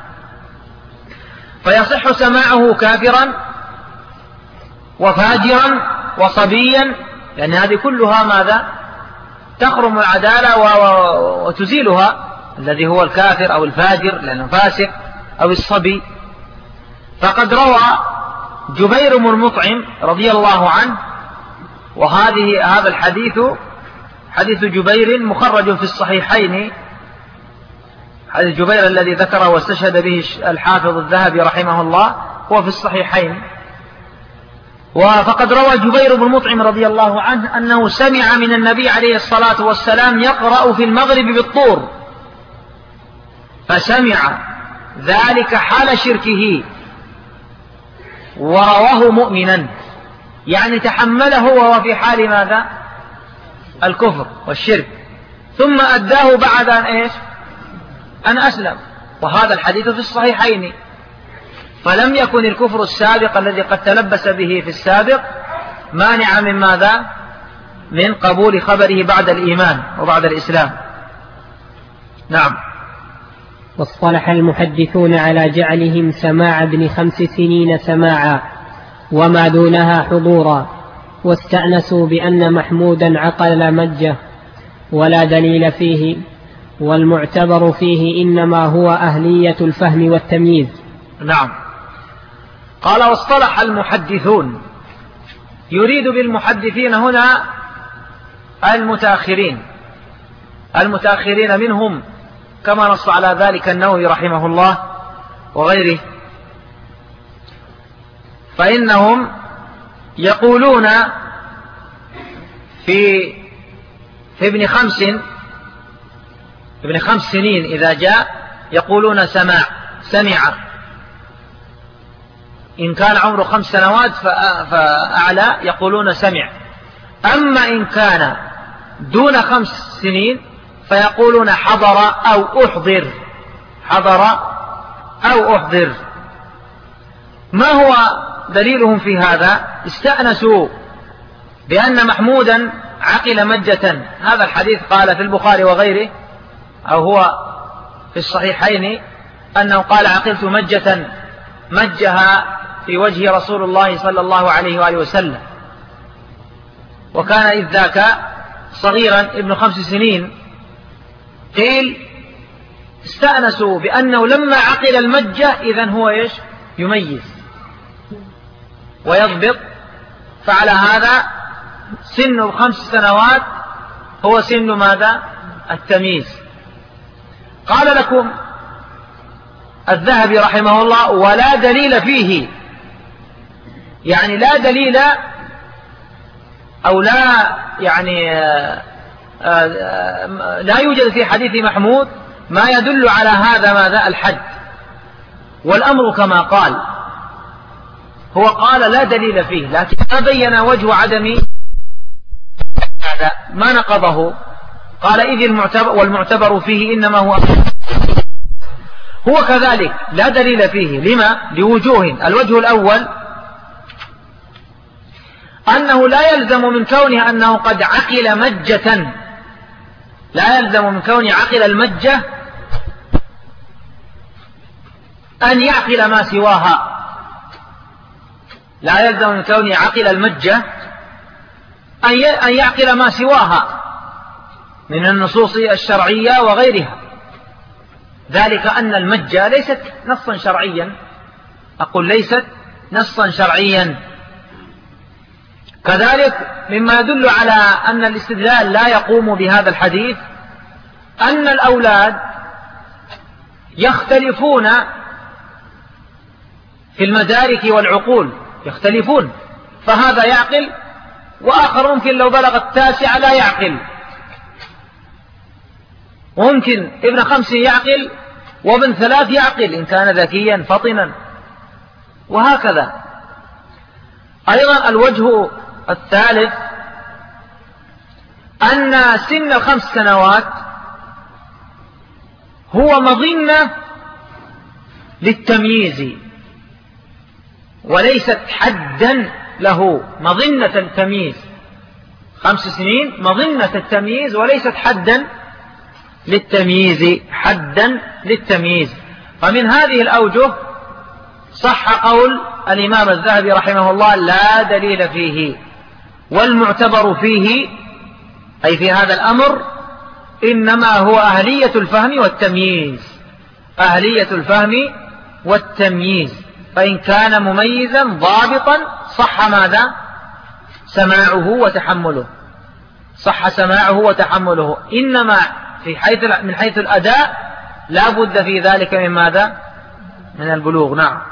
Speaker 1: فيصح سماعه كافرا وفاجرا وصبيا، لأن هذه كلها ماذا؟ تخرم العدالة وتزيلها، الذي هو الكافر أو الفاجر لأنه فاسق أو الصبي. فقد روى جبير بن المطعم رضي الله عنه، وهذه هذا الحديث حديث جبير مخرج في الصحيحين، حديث جبير الذي ذكره واستشهد به الحافظ الذهبي رحمه الله هو في الصحيحين. وفقد روى جبير بن المطعم رضي الله عنه أنه سمع من النبي عليه الصلاة والسلام يقرأ في المغرب بالطور، فسمع ذلك حال شركه ورواه مؤمنا، يعني تحمله وهو في حال ماذا؟ الكفر والشرك، ثم أداه بعد أن إيش؟ أن أسلم، وهذا الحديث في الصحيحين. فلم يكن الكفر السابق الذي قد تلبس به في السابق مانع من ماذا؟ من قبول خبره بعد الإيمان وبعد الإسلام. نعم.
Speaker 2: واصطلح المحدثون على جعلهم سماع ابن خمس سنين سماعا وما دونها حضورا، واستأنسوا بأن محمودا عقل مجه ولا دليل فيه، والمعتبر فيه إنما هو أهلية الفهم والتمييز.
Speaker 1: نعم. قال واصطلح المحدثون، يريد بالمحدثين هنا المتأخرين، المتأخرين منهم كما نص على ذلك النووي رحمه الله وغيره، فإنهم يقولون في في ابن خمس ابن خمس سنين إذا جاء يقولون سماع سمع، إن كان عمره خمس سنوات فأعلى يقولون سمع، أما إن كان دون خمس سنين فيقولون حضر أو أحضر، حضر أو أحضر. ما هو دليلهم في هذا؟ استأنسوا بأن محمودا عقل مجة، هذا الحديث قال في البخاري وغيره، أو هو في الصحيحين أنه قال عقلت مجة مجها في وجه رسول الله صلى الله عليه وآله وسلم، وكان إذ ذاك صغيرا ابن خمس سنين. قيل استأنسوا بأنه لما عقل المجة إذن هو إيش؟ يميز ويضبط، فعلى هذا سن الخمس سنوات هو سن ماذا؟ التمييز. قال لكم الذهبي رحمه الله ولا دليل فيه، يعني لا دليل أو لا يعني لا يوجد في حديث محمود ما يدل على هذا ماذا؟ الحد. والأمر كما قال، هو قال لا دليل فيه، لكن ما بين وجه عدم هذا، ما نقضه. قال إذ المعتبر والمعتبر فيه إنما هو هو كذلك لا دليل فيه. لما؟ لوجوه. الوجه الأول أنه لا يلزم من كونه أنه قد عقل مجة، لا يلزم من كونه عقل المجة أن يعقل ما سواها، لا يلزم من كونه عقل المجة أن يعقل ما سواها من النصوص الشرعية وغيرها، ذلك أن المجة ليست نصا شرعيا، أقول ليست نصا شرعيا. كذلك مما يدل على أن الاستدلال لا يقوم بهذا الحديث أن الأولاد يختلفون في المدارك والعقول، يختلفون، فهذا يعقل وآخر ممكن لو بلغ التاسع لا يعقل، وممكن ابن خمس يعقل وابن ثلاث يعقل إن كان ذكيا فطنا، وهكذا. أيضا الوجه الثالث أن سن الخمس سنوات هو مظنة للتمييز وليست حدا له، مظنة التمييز، خمس سنين مظنة التمييز وليست حدا للتمييز، حدا للتمييز. فمن هذه الأوجه صح قول الإمام الذهبي رحمه الله لا دليل فيه، والمعتبر فيه أي في هذا الأمر إنما هو أهلية الفهم والتمييز، أهلية الفهم والتمييز. فإن كان مميزا ضابطا صح ماذا؟ سماعه وتحمله، صح سماعه وتحمله. إنما في حيث من حيث الأداء لا بد في ذلك من ماذا؟ من البلوغ. نعم.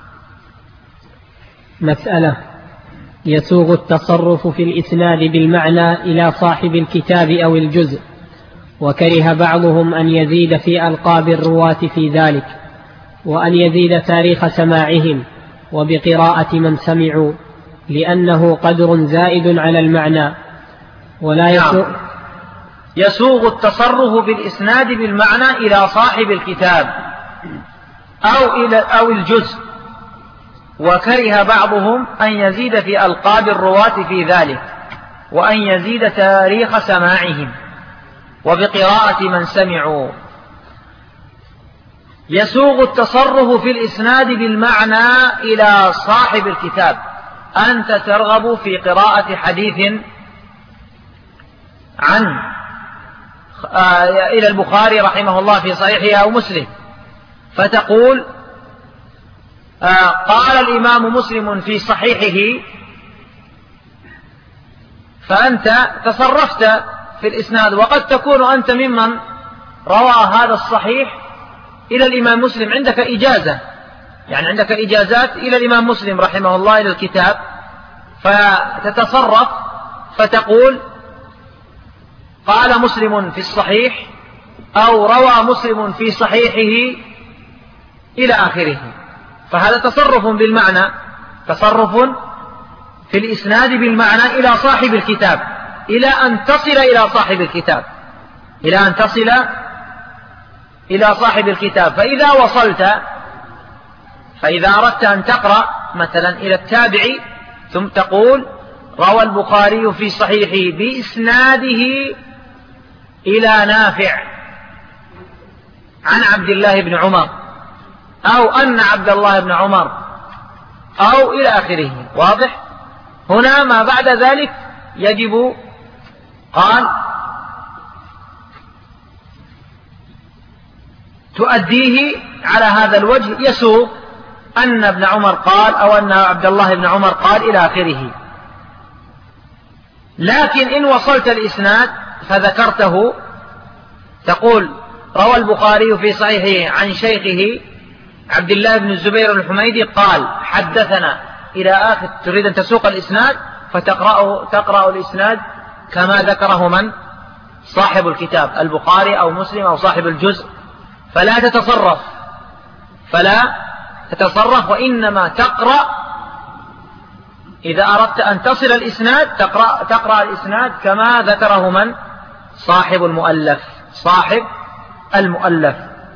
Speaker 2: مسألة: يسوغ التصرف في الإسناد بالمعنى إلى صاحب الكتاب أو الجزء، وكره بعضهم أن يزيد في ألقاب الرواة في ذلك، وأن يزيد تاريخ سماعهم وبقراءة من سمعوا، لأنه قدر زائد على المعنى. ولا يسوغ,
Speaker 1: يسوغ التصرف بالإسناد بالمعنى إلى صاحب الكتاب أو, إلى أو الجزء، وكره بعضهم أن يزيد في ألقاب الرواة في ذلك، وأن يزيد تاريخ سماعهم وبقراءة من سمعوا. يسوغ التصرف في الإسناد بالمعنى إلى صاحب الكتاب. أنت ترغب في قراءة حديث عن آه إلى البخاري رحمه الله في صحيحه أو مسلم، فتقول آه قال الإمام مسلم في صحيحه، فأنت تصرفت في الإسناد، وقد تكون أنت ممن روى هذا الصحيح إلى الإمام مسلم، عندك إجازة، يعني عندك إجازات إلى الإمام مسلم رحمه الله إلى الكتاب، فتتصرف فتقول قال مسلم في الصحيح، أو روى مسلم في صحيحه إلى آخره. فهذا تصرف بالمعنى، تصرف في الإسناد بالمعنى إلى صاحب الكتاب، إلى أن تصل إلى صاحب الكتاب، إلى أن تصل إلى صاحب الكتاب. فإذا وصلت، فإذا أردت أن تقرأ مثلا إلى التابعي، ثم تقول روى البخاري في صحيحه بإسناده إلى نافع عن عبد الله بن عمر، أو أن عبد الله بن عمر، أو إلى آخره. واضح؟ هنا ما بعد ذلك يجب، قال تؤديه على هذا الوجه، يسوغ أن ابن عمر قال، أو أن عبد الله بن عمر قال إلى آخره. لكن إن وصلت الإسناد فذكرته، تقول روى البخاري في صحيحه عن شيخه عبد الله بن الزبير الحميدي قال حدثنا إلى آخر، تريد أن تسوق الإسناد فتقرأ تقرأ الإسناد كما ذكره من؟ صاحب الكتاب، البخاري أو مسلم أو صاحب الجزء. فلا تتصرف فلا تتصرف وإنما تقرأ إذا أردت أن تصل الإسناد، تقرأ, تقرأ الإسناد كما ذكره من؟ صاحب المؤلف صاحب المؤلف.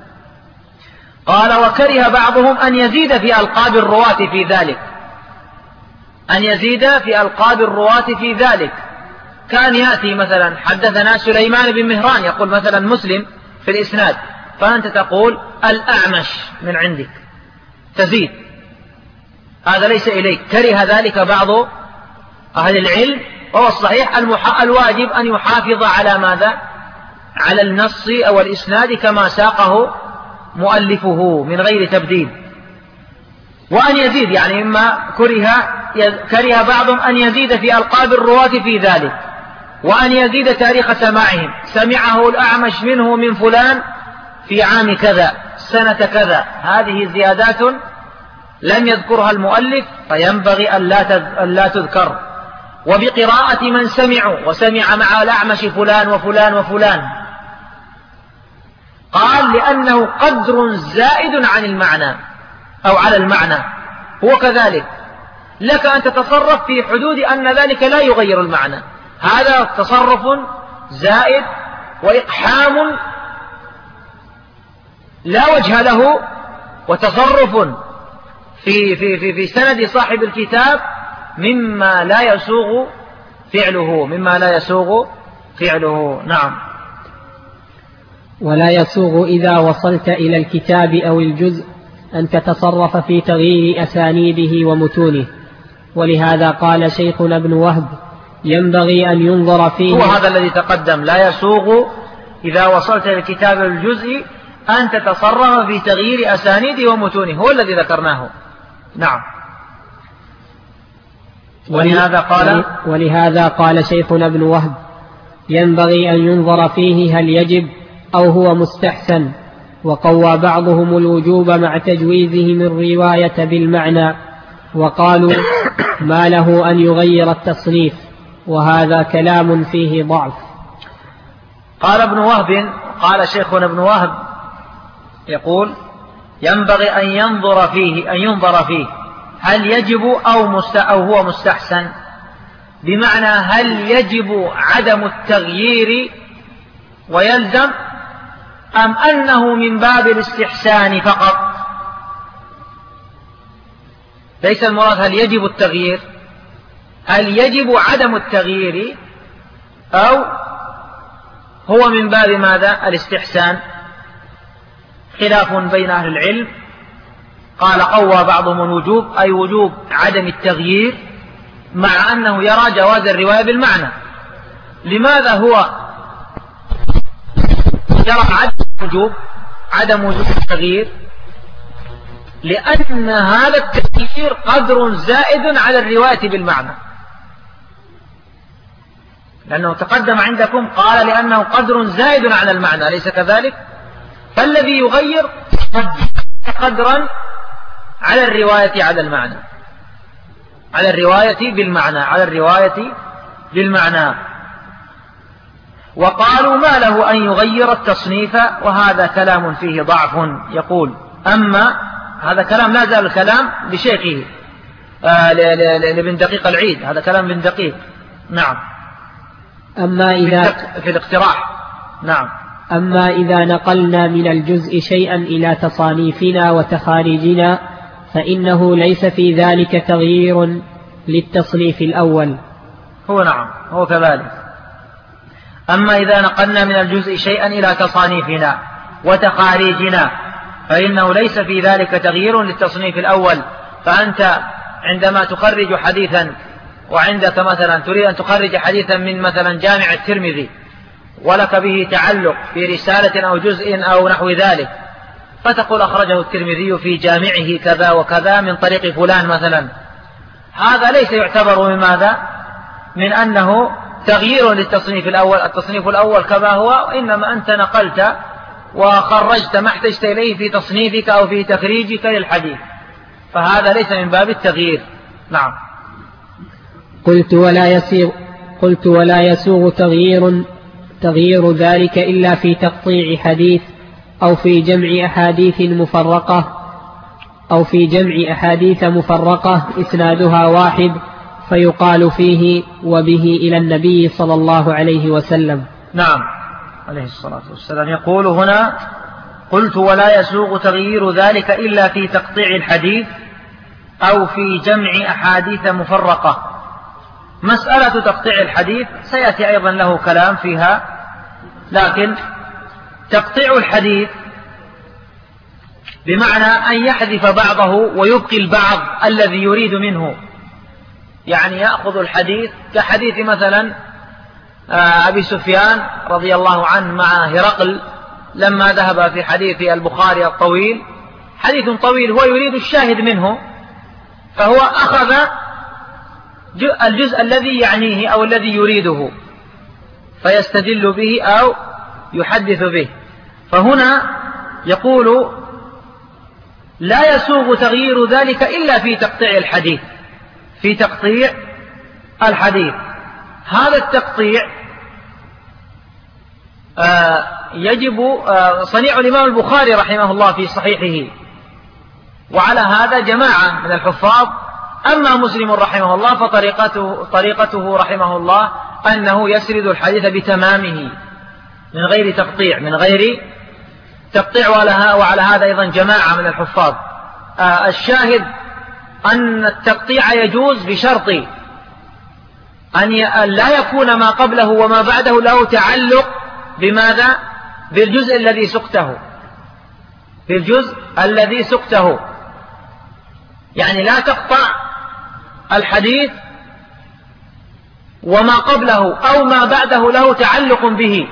Speaker 1: قال وكره بعضهم أن يزيد في ألقاب الرواة في ذلك، أن يزيد في ألقاب الرواة في ذلك. كان يأتي مثلا حدثنا سليمان بن مهران، يقول مثلا مسلم في الإسناد، فأنت تقول الأعمش من عندك، تزيد، هذا ليس إليك. كره ذلك بعض أهل العلم، وهو الصحيح الواجب أن يحافظ على ماذا؟ على النص أو الإسناد كما ساقه مؤلفه من غير تبديل. وأن يزيد يعني مما كره كره بعضهم أن يزيد في ألقاب الرواة في ذلك، وأن يزيد تاريخ سماعهم، سمعه الأعمش منه من فلان في عام كذا سنة كذا. هذه زيادات لم يذكرها المؤلف، فينبغي أن لا تذكر. وبقراءة من سمعوا، وسمع مع الأعمش فلان وفلان وفلان. قال لأنه قدر زائد عن المعنى أو على المعنى. هو كذلك لك أن تتصرف في حدود أن ذلك لا يغير المعنى، هذا تصرف زائد وإقحام لا وجه له، وتصرف في, في, في, في سند صاحب الكتاب مما لا يسوغ فعله مما لا يسوغ فعله. نعم.
Speaker 2: ولا يسوغ إذا وصلت إلى الكتاب أو الجزء أن تتصرف في تغيير أسانيده ومتونه، ولهذا قال شيخنا ابن وهب ينبغي أن ينظر فيه.
Speaker 1: هو هذا الذي تقدم، لا يسوغ إذا وصلت إلى الكتاب أو الجزء أن تتصرف في تغيير أسانيده ومتونه، هو الذي ذكرناه. نعم. ولهذا قال
Speaker 2: ولهذا قال شيخنا ابن وهب ينبغي أن ينظر فيه هل يجب أو هو مستحسن، وقوى بعضهم الوجوب مع تجويزهم الرواية بالمعنى، وقالوا ما له أن يغير التصنيف، وهذا كلام فيه ضعف.
Speaker 1: قال ابن وهب قال شيخنا ابن وهب يقول ينبغي أن ينظر فيه أن ينظر فيه هل يجب أو, مست أو هو مستحسن، بمعنى هل يجب عدم التغيير ويلزم، أم أنه من باب الاستحسان فقط. ليس المراد هل يجب التغيير، هل يجب عدم التغيير أو هو من باب ماذا؟ الاستحسان. خلاف بين أهل العلم. قال قوى بعضهم الوجوب أي وجوب عدم التغيير، مع أنه يرى جواز الرواية بالمعنى. لماذا هو يرى عدم وجوب عدم وجوب التغيير؟ لأن هذا التغيير قدر زائد على الرواية بالمعنى، لأنه تقدم عندكم قال لأنه قدر زائد على المعنى، أليس كذلك؟ فالذي يغير قدرا على الرواية على المعنى، على الرواية بالمعنى على الرواية بالمعنى. وقالوا ما له أن يغير التصنيف، وهذا كلام فيه ضعف. يقول أما هذا كلام لا زال الكلام لشيخه آه لابن دقيق العيد، هذا كلام ابن دقيق. نعم.
Speaker 2: أما إذا
Speaker 1: في الاقتراح. نعم.
Speaker 2: أما إذا نقلنا من الجزء شيئا إلى تصانيفنا وتخاريجنا فإنه ليس في ذلك تغيير للتصنيف الأول.
Speaker 1: هو نعم هو كذلك. أما إذا نقلنا من الجزء شيئا إلى تصانيفنا وتخاريجنا فإنه ليس في ذلك تغيير للتصنيف الأول. فأنت عندما تخرج حديثا، وعندك مثلا تريد أن تخرج حديثا من مثلا جامع الترمذي ولك به تعلق في رسالة أو جزء أو نحو ذلك، فتقول أخرجه الترمذي في جامعه كذا وكذا من طريق فلان مثلا، هذا ليس يعتبر من ماذا؟ من أنه تغيير للتصنيف الأول. التصنيف الأول كما هو، إنما أنت نقلت وخرجت ما احتجت إليه في تصنيفك أو في تخريجك للحديث، فهذا ليس من باب التغيير. نعم.
Speaker 2: قلت ولا يسير قلت ولا يسوغ تغيير تغيير ذلك إلا في تقطيع حديث أو في جمع أحاديث مفرقة أو في جمع أحاديث مفرقة إسنادها واحد فيقال فيه وبه إلى النبي صلى الله عليه وسلم.
Speaker 1: نعم عليه الصلاة والسلام. يقول هنا قلت ولا يسوغ تغيير ذلك إلا في تقطيع الحديث أو في جمع أحاديث مفرقة. مسألة تقطيع الحديث سيأتي أيضا له كلام فيها، لكن تقطيع الحديث بمعنى أن يحذف بعضه ويبقي البعض الذي يريد منه، يعني يأخذ الحديث كحديث مثلا أبي سفيان رضي الله عنه مع هرقل لما ذهب في حديث البخاري الطويل، حديث طويل هو يريد الشاهد منه، فهو أخذ الجزء الذي يعنيه أو الذي يريده فيستدل به أو يحدث به. فهنا يقول لا يسوغ تغيير ذلك إلا في تقطيع الحديث في تقطيع الحديث. هذا التقطيع آه يجب آه صنيع الإمام البخاري رحمه الله في صحيحه، وعلى هذا جماعة من الحفاظ. أما مسلم رحمه الله فطريقته طريقته رحمه الله أنه يسرد الحديث بتمامه من غير تقطيع من غير تقطيع وعلى هذا أيضا جماعة من الحفاظ. آه الشاهد أن التقطيع يجوز بشرط أن لا يكون ما قبله وما بعده له تعلق بماذا؟ بالجزء الذي سقته بالجزء الذي سقته يعني لا تقطع الحديث وما قبله أو ما بعده له تعلق به،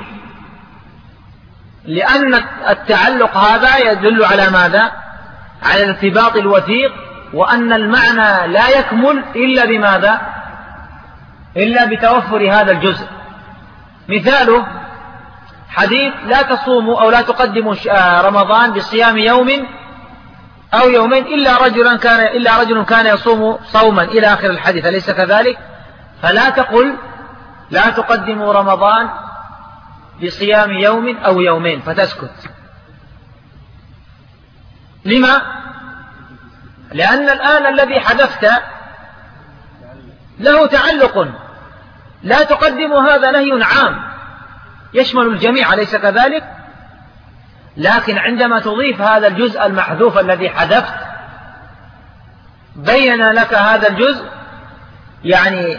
Speaker 1: لأن التعلق هذا يدل على ماذا؟ على الارتباط الوثيق وأن المعنى لا يكمل إلا بماذا؟ إلا بتوفر هذا الجزء. مثاله حديث لا تصوموا أو لا تقدموا رمضان بصيام يوم أو يومين إلا رجل كان إلا رجل كان يصوم صوما إلى آخر الحديث، أليس كذلك؟ فلا تقل لا تقدموا رمضان بصيام يوم أو يومين فتسكت. لما؟ لأن الآن الذي حدثت له تعلق، لا تقدم، هذا نهي عام يشمل الجميع، أليس كذلك؟ لكن عندما تضيف هذا الجزء المحذوف الذي حذفت بين لك هذا الجزء يعني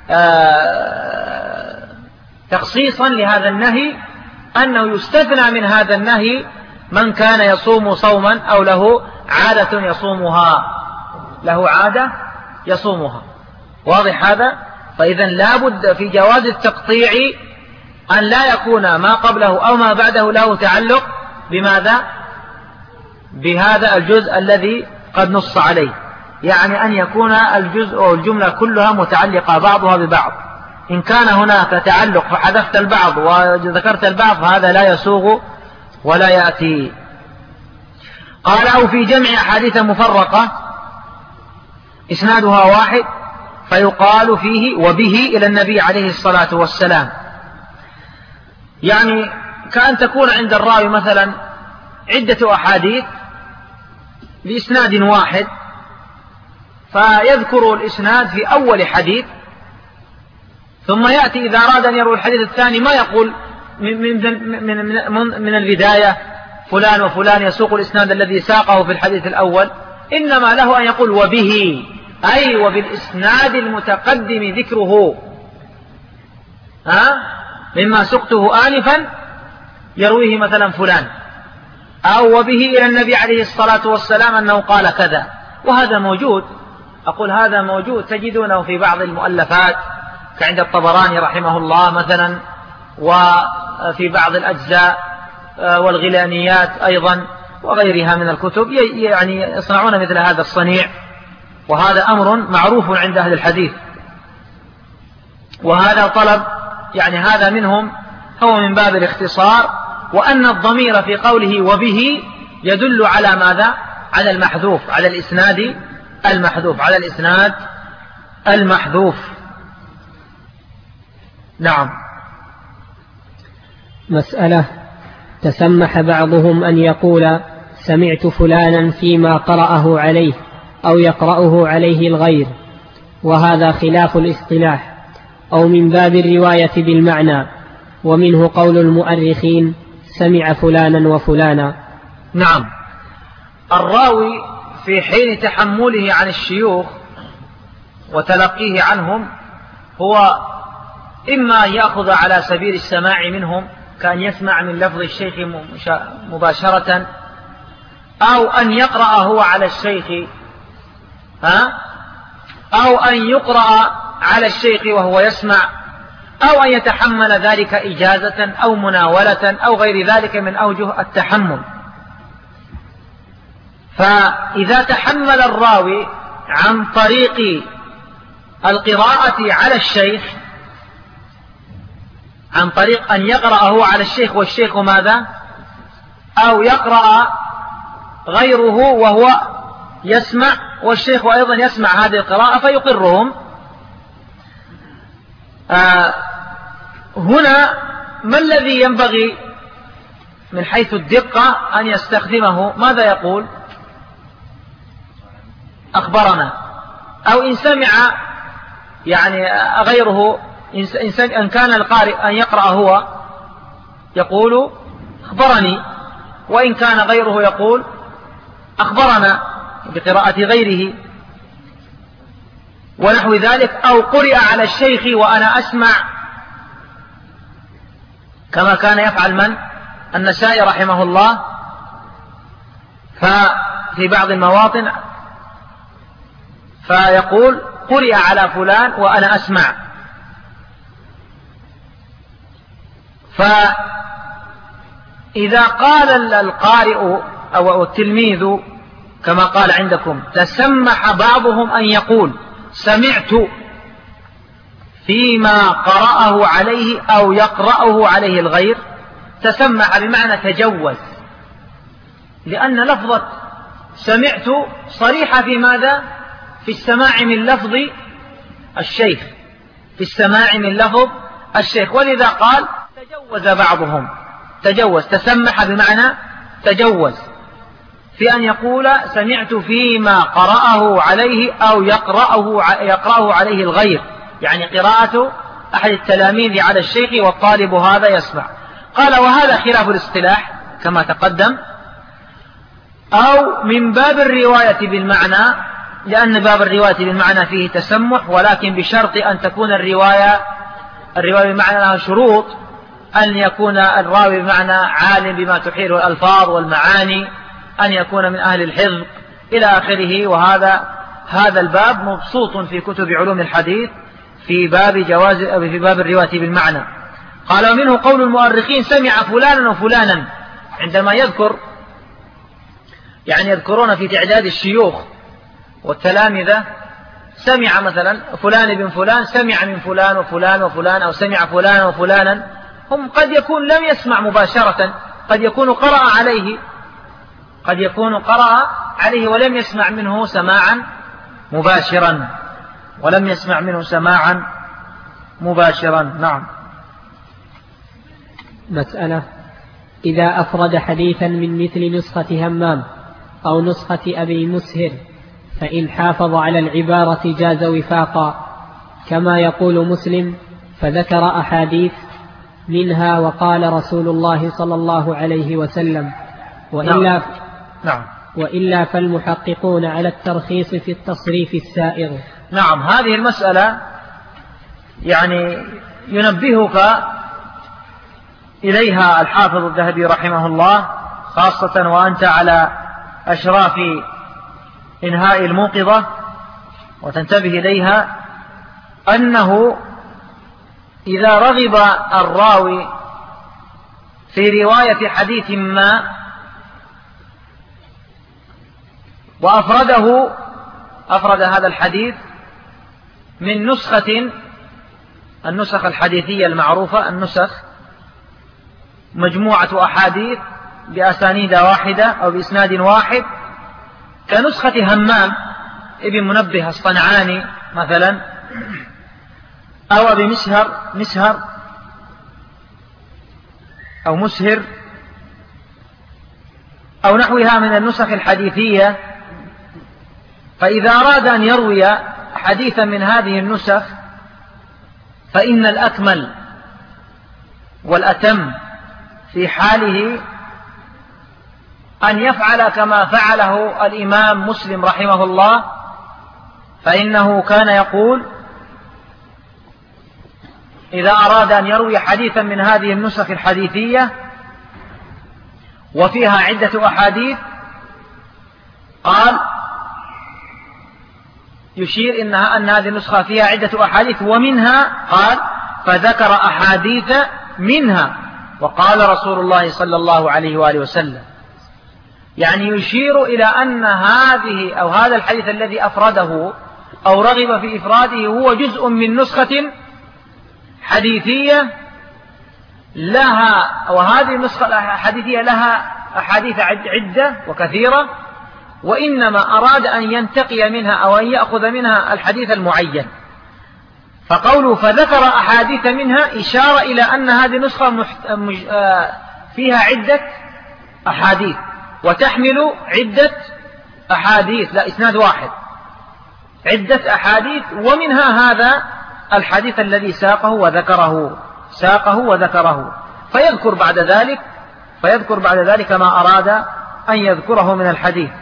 Speaker 1: آه تخصيصا لهذا النهي، أنه يستثنى من هذا النهي من كان يصوم صوما أو له عادة يصومها له عادة يصومها. واضح هذا؟ فإذا لا بد في جواز التقطيع أن لا يكون ما قبله أو ما بعده له تعلق بماذا؟ بهذا الجزء الذي قد نص عليه، يعني أن يكون الجزء أو الجملة كلها متعلقة بعضها ببعض. إن كان هناك تعلق فحذفت البعض وذكرت البعض فهذا لا يسوغ ولا يأتي. قال أو في جمع أحاديث مفرقة إسنادها واحد فيقال فيه وبه إلى النبي عليه الصلاة والسلام، يعني كأن تكون عند الراوي مثلا عدة أحاديث بإسناد واحد، فيذكر الإسناد في أول حديث، ثم يأتي إذا أراد أن يروي الحديث الثاني ما يقول من, من, من, من, من البداية فلان وفلان يسوق الإسناد الذي ساقه في الحديث الأول، إنما له أن يقول وبه، أي وبالإسناد المتقدم ذكره ها مما سقته آنفا يرويه مثلا فلان، أو وبه إلى النبي عليه الصلاة والسلام أنه قال كذا. وهذا موجود، أقول هذا موجود تجدونه في بعض المؤلفات كعند الطبراني رحمه الله مثلا، وفي بعض الأجزاء والغلانيات أيضا وغيرها من الكتب، يعني يصنعون مثل هذا الصنيع، وهذا أمر معروف عند أهل الحديث، وهذا طلب يعني هذا منهم هو من باب الاختصار، وأن الضمير في قوله وبه يدل على ماذا؟ على المحذوف، على الإسناد المحذوف، على الإسناد المحذوف. نعم.
Speaker 2: مسألة: تسمح بعضهم أن يقول سمعت فلانا فيما قرأه عليه أو يقرأه عليه الغير، وهذا خلاف الاصطلاح، أو من باب الرواية بالمعنى، ومنه قول المؤرخين سمع فلانا وفلانا.
Speaker 1: نعم. الراوي في حين تحمله عن الشيوخ وتلقيه عنهم هو إما أن يأخذ على سبيل السماع منهم كأن يسمع من لفظ الشيخ مباشرة، أو أن يقرأ هو على الشيخ ها؟ أو أن يقرأ على الشيخ وهو يسمع، أو أن يتحمل ذلك إجازة أو مناولة أو غير ذلك من أوجه التحمل. فإذا تحمل الراوي عن طريق القراءة على الشيخ، عن طريق أن يقرأه على الشيخ والشيخ ماذا؟ أو يقرأ غيره وهو يسمع والشيخ أيضا يسمع هذه القراءة فيقرهم، آه هنا ما الذي ينبغي من حيث الدقة أن يستخدمه؟ ماذا يقول؟ أخبرنا. أو إن سمع يعني غيره، إن كان القارئ أن يقرأ هو يقول أخبرني، وإن كان غيره يقول أخبرنا بقراءة غيره ونحو ذلك. أو قرئ على الشيخ وأنا أسمع، كما كان يفعل من؟ النسائي رحمه الله، ففي بعض المواطن فيقول قرئ على فلان وأنا أسمع. فإذا قال القارئ أو التلميذ كما قال عندكم تسمح بعضهم أن يقول سمعت فيما قرأه عليه أو يقرأه عليه الغير. تسمح بمعنى تجوز، لأن لفظة سمعت صريحة في ماذا؟ في السماع من لفظ الشيخ، في السماع من لفظ الشيخ، ولذا قال تجوز بعضهم. تجوز تسمح بمعنى تجوز في أن يقول سمعت فيما قرأه عليه أو يقرأه, يقرأه عليه الغير، يعني قراءة أحد التلاميذ على الشيخ والطالب هذا يسمع. قال وهذا خلاف الاصطلاح كما تقدم، أو من باب الرواية بالمعنى، لأن باب الرواية بالمعنى فيه تسمح، ولكن بشرط أن تكون الرواية الرواية بالمعنى لها شروط، أن يكون الراوي بمعنى عالم بما تحيله الألفاظ والمعاني، أن يكون من أهل الحفظ إلى آخره. وهذا هذا الباب مبسوط في كتب علوم الحديث في باب جواز في باب الرواية بالمعنى. قال ومنه قول المؤرخين سمع فلانا وفلانا، عندما يذكر يعني يذكرون في تعداد الشيوخ والتلامذة، سمع مثلا فلان بن فلان سمع من فلان وفلان وفلان، أو سمع فلان وفلانا، هم قد يكون لم يسمع مباشرة، قد يكون قرأ عليه قد يكون قرأ عليه ولم يسمع منه سماعا مباشرا ولم يسمع منه سماعا مباشرا. نعم.
Speaker 2: مسألة: إذا أفرد حديثا من مثل نسخة همام أو نسخة أبي مسهر، فإن حافظ على العبارة جاز وفاقا، كما يقول مسلم فذكر أحاديث منها وقال رسول الله صلى الله عليه وسلم، وإلا,
Speaker 1: نعم. نعم.
Speaker 2: وإلا فالمحققون على الترخيص في التصريف السائغ.
Speaker 1: نعم. هذه المسألة يعني ينبهك إليها الحافظ الذهبي رحمه الله، خاصة وأنت على أشراف إنهاء الموقظة، وتنتبه إليها أنه إذا رغب الراوي في رواية حديث ما وأفرده أفرد هذا الحديث من نسخة النسخ الحديثية المعروفة، النسخ مجموعة أحاديث بأسانيد واحدة أو بإسناد واحد، كنسخة همام ابن منبه الصنعاني مثلا، أو أبي مسهر مسهر أو مسهر أو نحوها من النسخ الحديثية. فإذا أراد أن يروي حديثا من هذه النسخ فإن الأكمل والأتم في حاله أن يفعل كما فعله الإمام مسلم رحمه الله، فإنه كان يقول إذا أراد أن يروي حديثا من هذه النسخ الحديثية وفيها عدة أحاديث، قال يشير إنها أن هذه النسخة فيها عدة أحاديث ومنها، قال فذكر أحاديث منها وقال رسول الله صلى الله عليه وآله وسلم، يعني يشير إلى أن هذه أو هذا الحديث الذي أفرده أو رغب في إفراده هو جزء من نسخة حديثية لها، وهذه النسخة الحديثية لها أحاديث عدة وكثيرة، وإنما أراد أن ينتقي منها أو أن يأخذ منها الحديث المعين. فقوله فذكر أحاديث منها إشارة إلى أن هذه النسخة فيها عدة أحاديث وتحمل عدة أحاديث، لا إسناد واحد، عدة أحاديث، ومنها هذا الحديث الذي ساقه وذكره ساقه وذكره فيذكر بعد ذلك فيذكر بعد ذلك ما أراد أن يذكره من الحديث،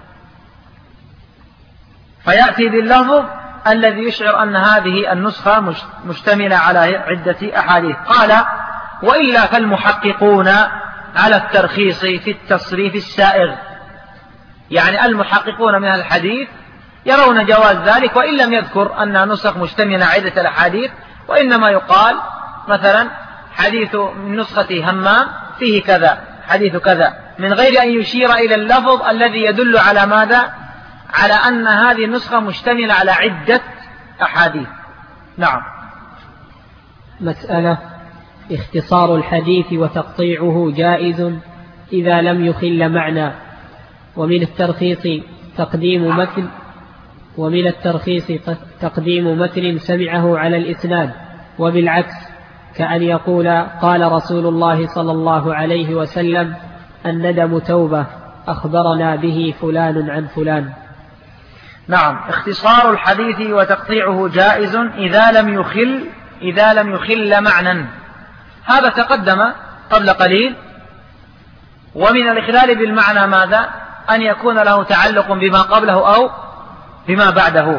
Speaker 1: فيأتي باللفظ الذي يشعر أن هذه النسخة مشتملة على عدة أحاديث. قال وإلا فالمحققون على الترخيص في التصريف السائغ، يعني المحققون من الحديث يرون جواز ذلك، وإن لم يذكر أن نسخ مشتملة عدة الأحاديث، وإنما يقال مثلا حديث من نسخة همام فيه كذا، حديث كذا، من غير أن يشير إلى اللفظ الذي يدل على ماذا؟ على أن هذه النسخة مشتملة على عدة أحاديث. نعم.
Speaker 2: مسألة: اختصار الحديث وتقطيعه جائز إذا لم يخل معنى، ومن الترخيص تقديم متن ومن الترخيص تقديم متن سمعه على الإسناد، وبالعكس كأن يقول قال رسول الله صلى الله عليه وسلم الندم توبة أخبرنا به فلان عن فلان.
Speaker 1: نعم. اختصار الحديث وتقطيعه جائز إذا لم يخل إذا لم يخل معنى، هذا تقدم قبل قليل. ومن الإخلال بالمعنى ماذا؟ أن يكون له تعلق بما قبله أو بما بعده.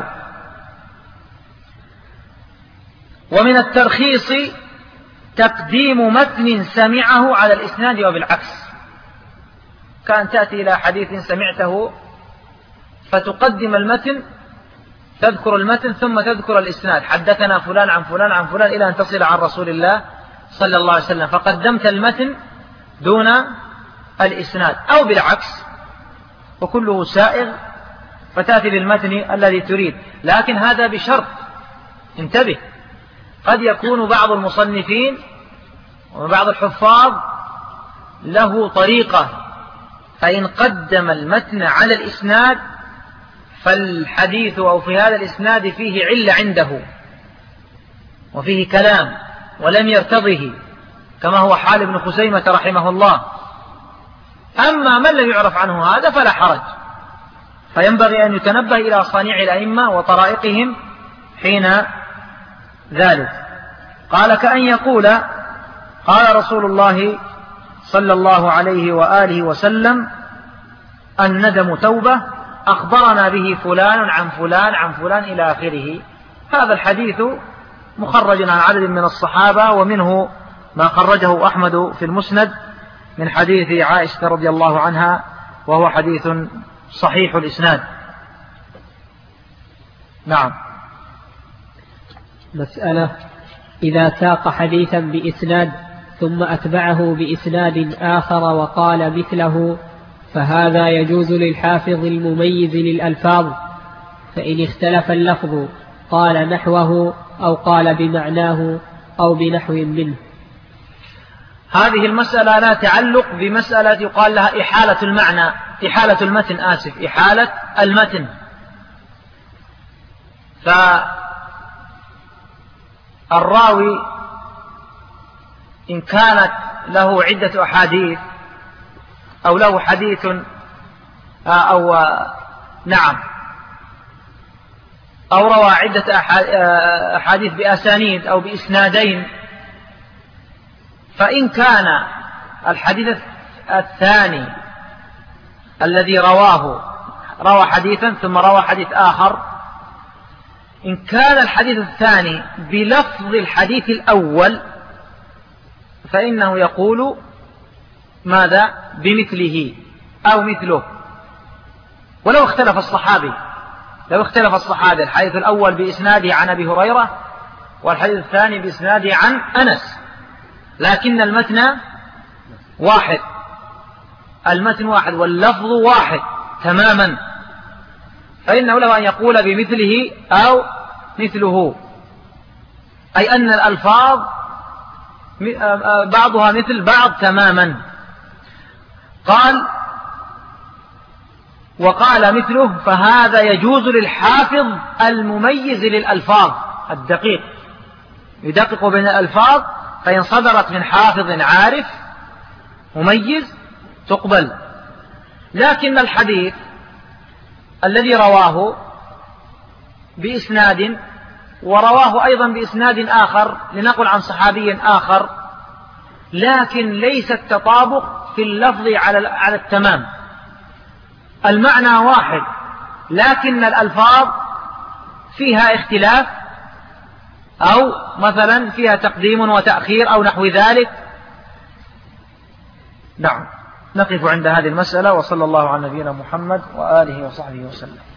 Speaker 1: ومن الترخيص تقديم متن سمعه على الإسناد وبالعكس، كان تأتي إلى حديث سمعته فتقدم المتن، تذكر المتن ثم تذكر الإسناد، حدثنا فلان عن فلان عن فلان إلى أن تصل عن رسول الله صلى الله عليه وسلم، فقدمت المتن دون الإسناد، أو بالعكس، وكله سائغ، فتأتي بالمتن الذي تريد. لكن هذا بشرط، انتبه، قد يكون بعض المصنفين وبعض الحفاظ له طريقة، فإن قدم المتن على الإسناد فالحديث أو في هذا الإسناد فيه علة عنده وفيه كلام ولم يرتضه، كما هو حال ابن خزيمة رحمه الله. أما من لم يعرف عنه هذا فلا حرج، فينبغي أن يتنبه إلى صانع الأئمة وطرائقهم حين ذلك. قال كأن يقول قال رسول الله صلى الله عليه وآله وسلم الندم توبة أخبرنا به فلان عن فلان عن فلان إلى آخره. هذا الحديث مخرج عن عدد من الصحابة، ومنه ما خرجه أحمد في المسند من حديث عائشة رضي الله عنها، وهو حديث صحيح الإسناد. نعم.
Speaker 2: مسألة: إذا ساق حديثا بإسناد ثم أتبعه بإسناد آخر وقال مثله، فهذا يجوز للحافظ المميز للألفاظ، فإن اختلف اللفظ قال نحوه أو قال بمعناه أو بنحو منه.
Speaker 1: هذه المسألة لا تعلق بمسألة يقال لها إحالة المعنى، إحالة المتن، آسف، إحالة المتن. فالراوي إن كانت له عدة أحاديث أو له حديث أو نعم أو روى عدة أحاديث بأسانيد أو بإسنادين، فإن كان الحديث الثاني الذي رواه روى حديثا ثم روى حديث آخر، إن كان الحديث الثاني بلفظ الحديث الأول فإنه يقول ماذا؟ بمثله أو مثله. ولو اختلف الصحابي، لو اختلف الصحابي، الحديث الأول بإسناده عن أبي هريرة والحديث الثاني بإسناده عن أنس، لكن المتن واحد، المتن واحد واللفظ واحد تماما، فإنه له أن يقول بمثله أو مثله، أي أن الألفاظ بعضها مثل بعض تماما. قال وقال مثله، فهذا يجوز للحافظ المميز للألفاظ الدقيق، يدقق بين الألفاظ، فإن صدرت من حافظ عارف مميز تقبل. لكن الحديث الذي رواه بإسناد ورواه أيضا بإسناد آخر، لنقل عن صحابي آخر، لكن ليس التطابق في اللفظ على التمام، المعنى واحد لكن الألفاظ فيها اختلاف، أو مثلا فيها تقديم وتأخير أو نحو ذلك. نعم. نقف عند هذه المسألة، وصلى الله على نبينا محمد وآله وصحبه وسلم.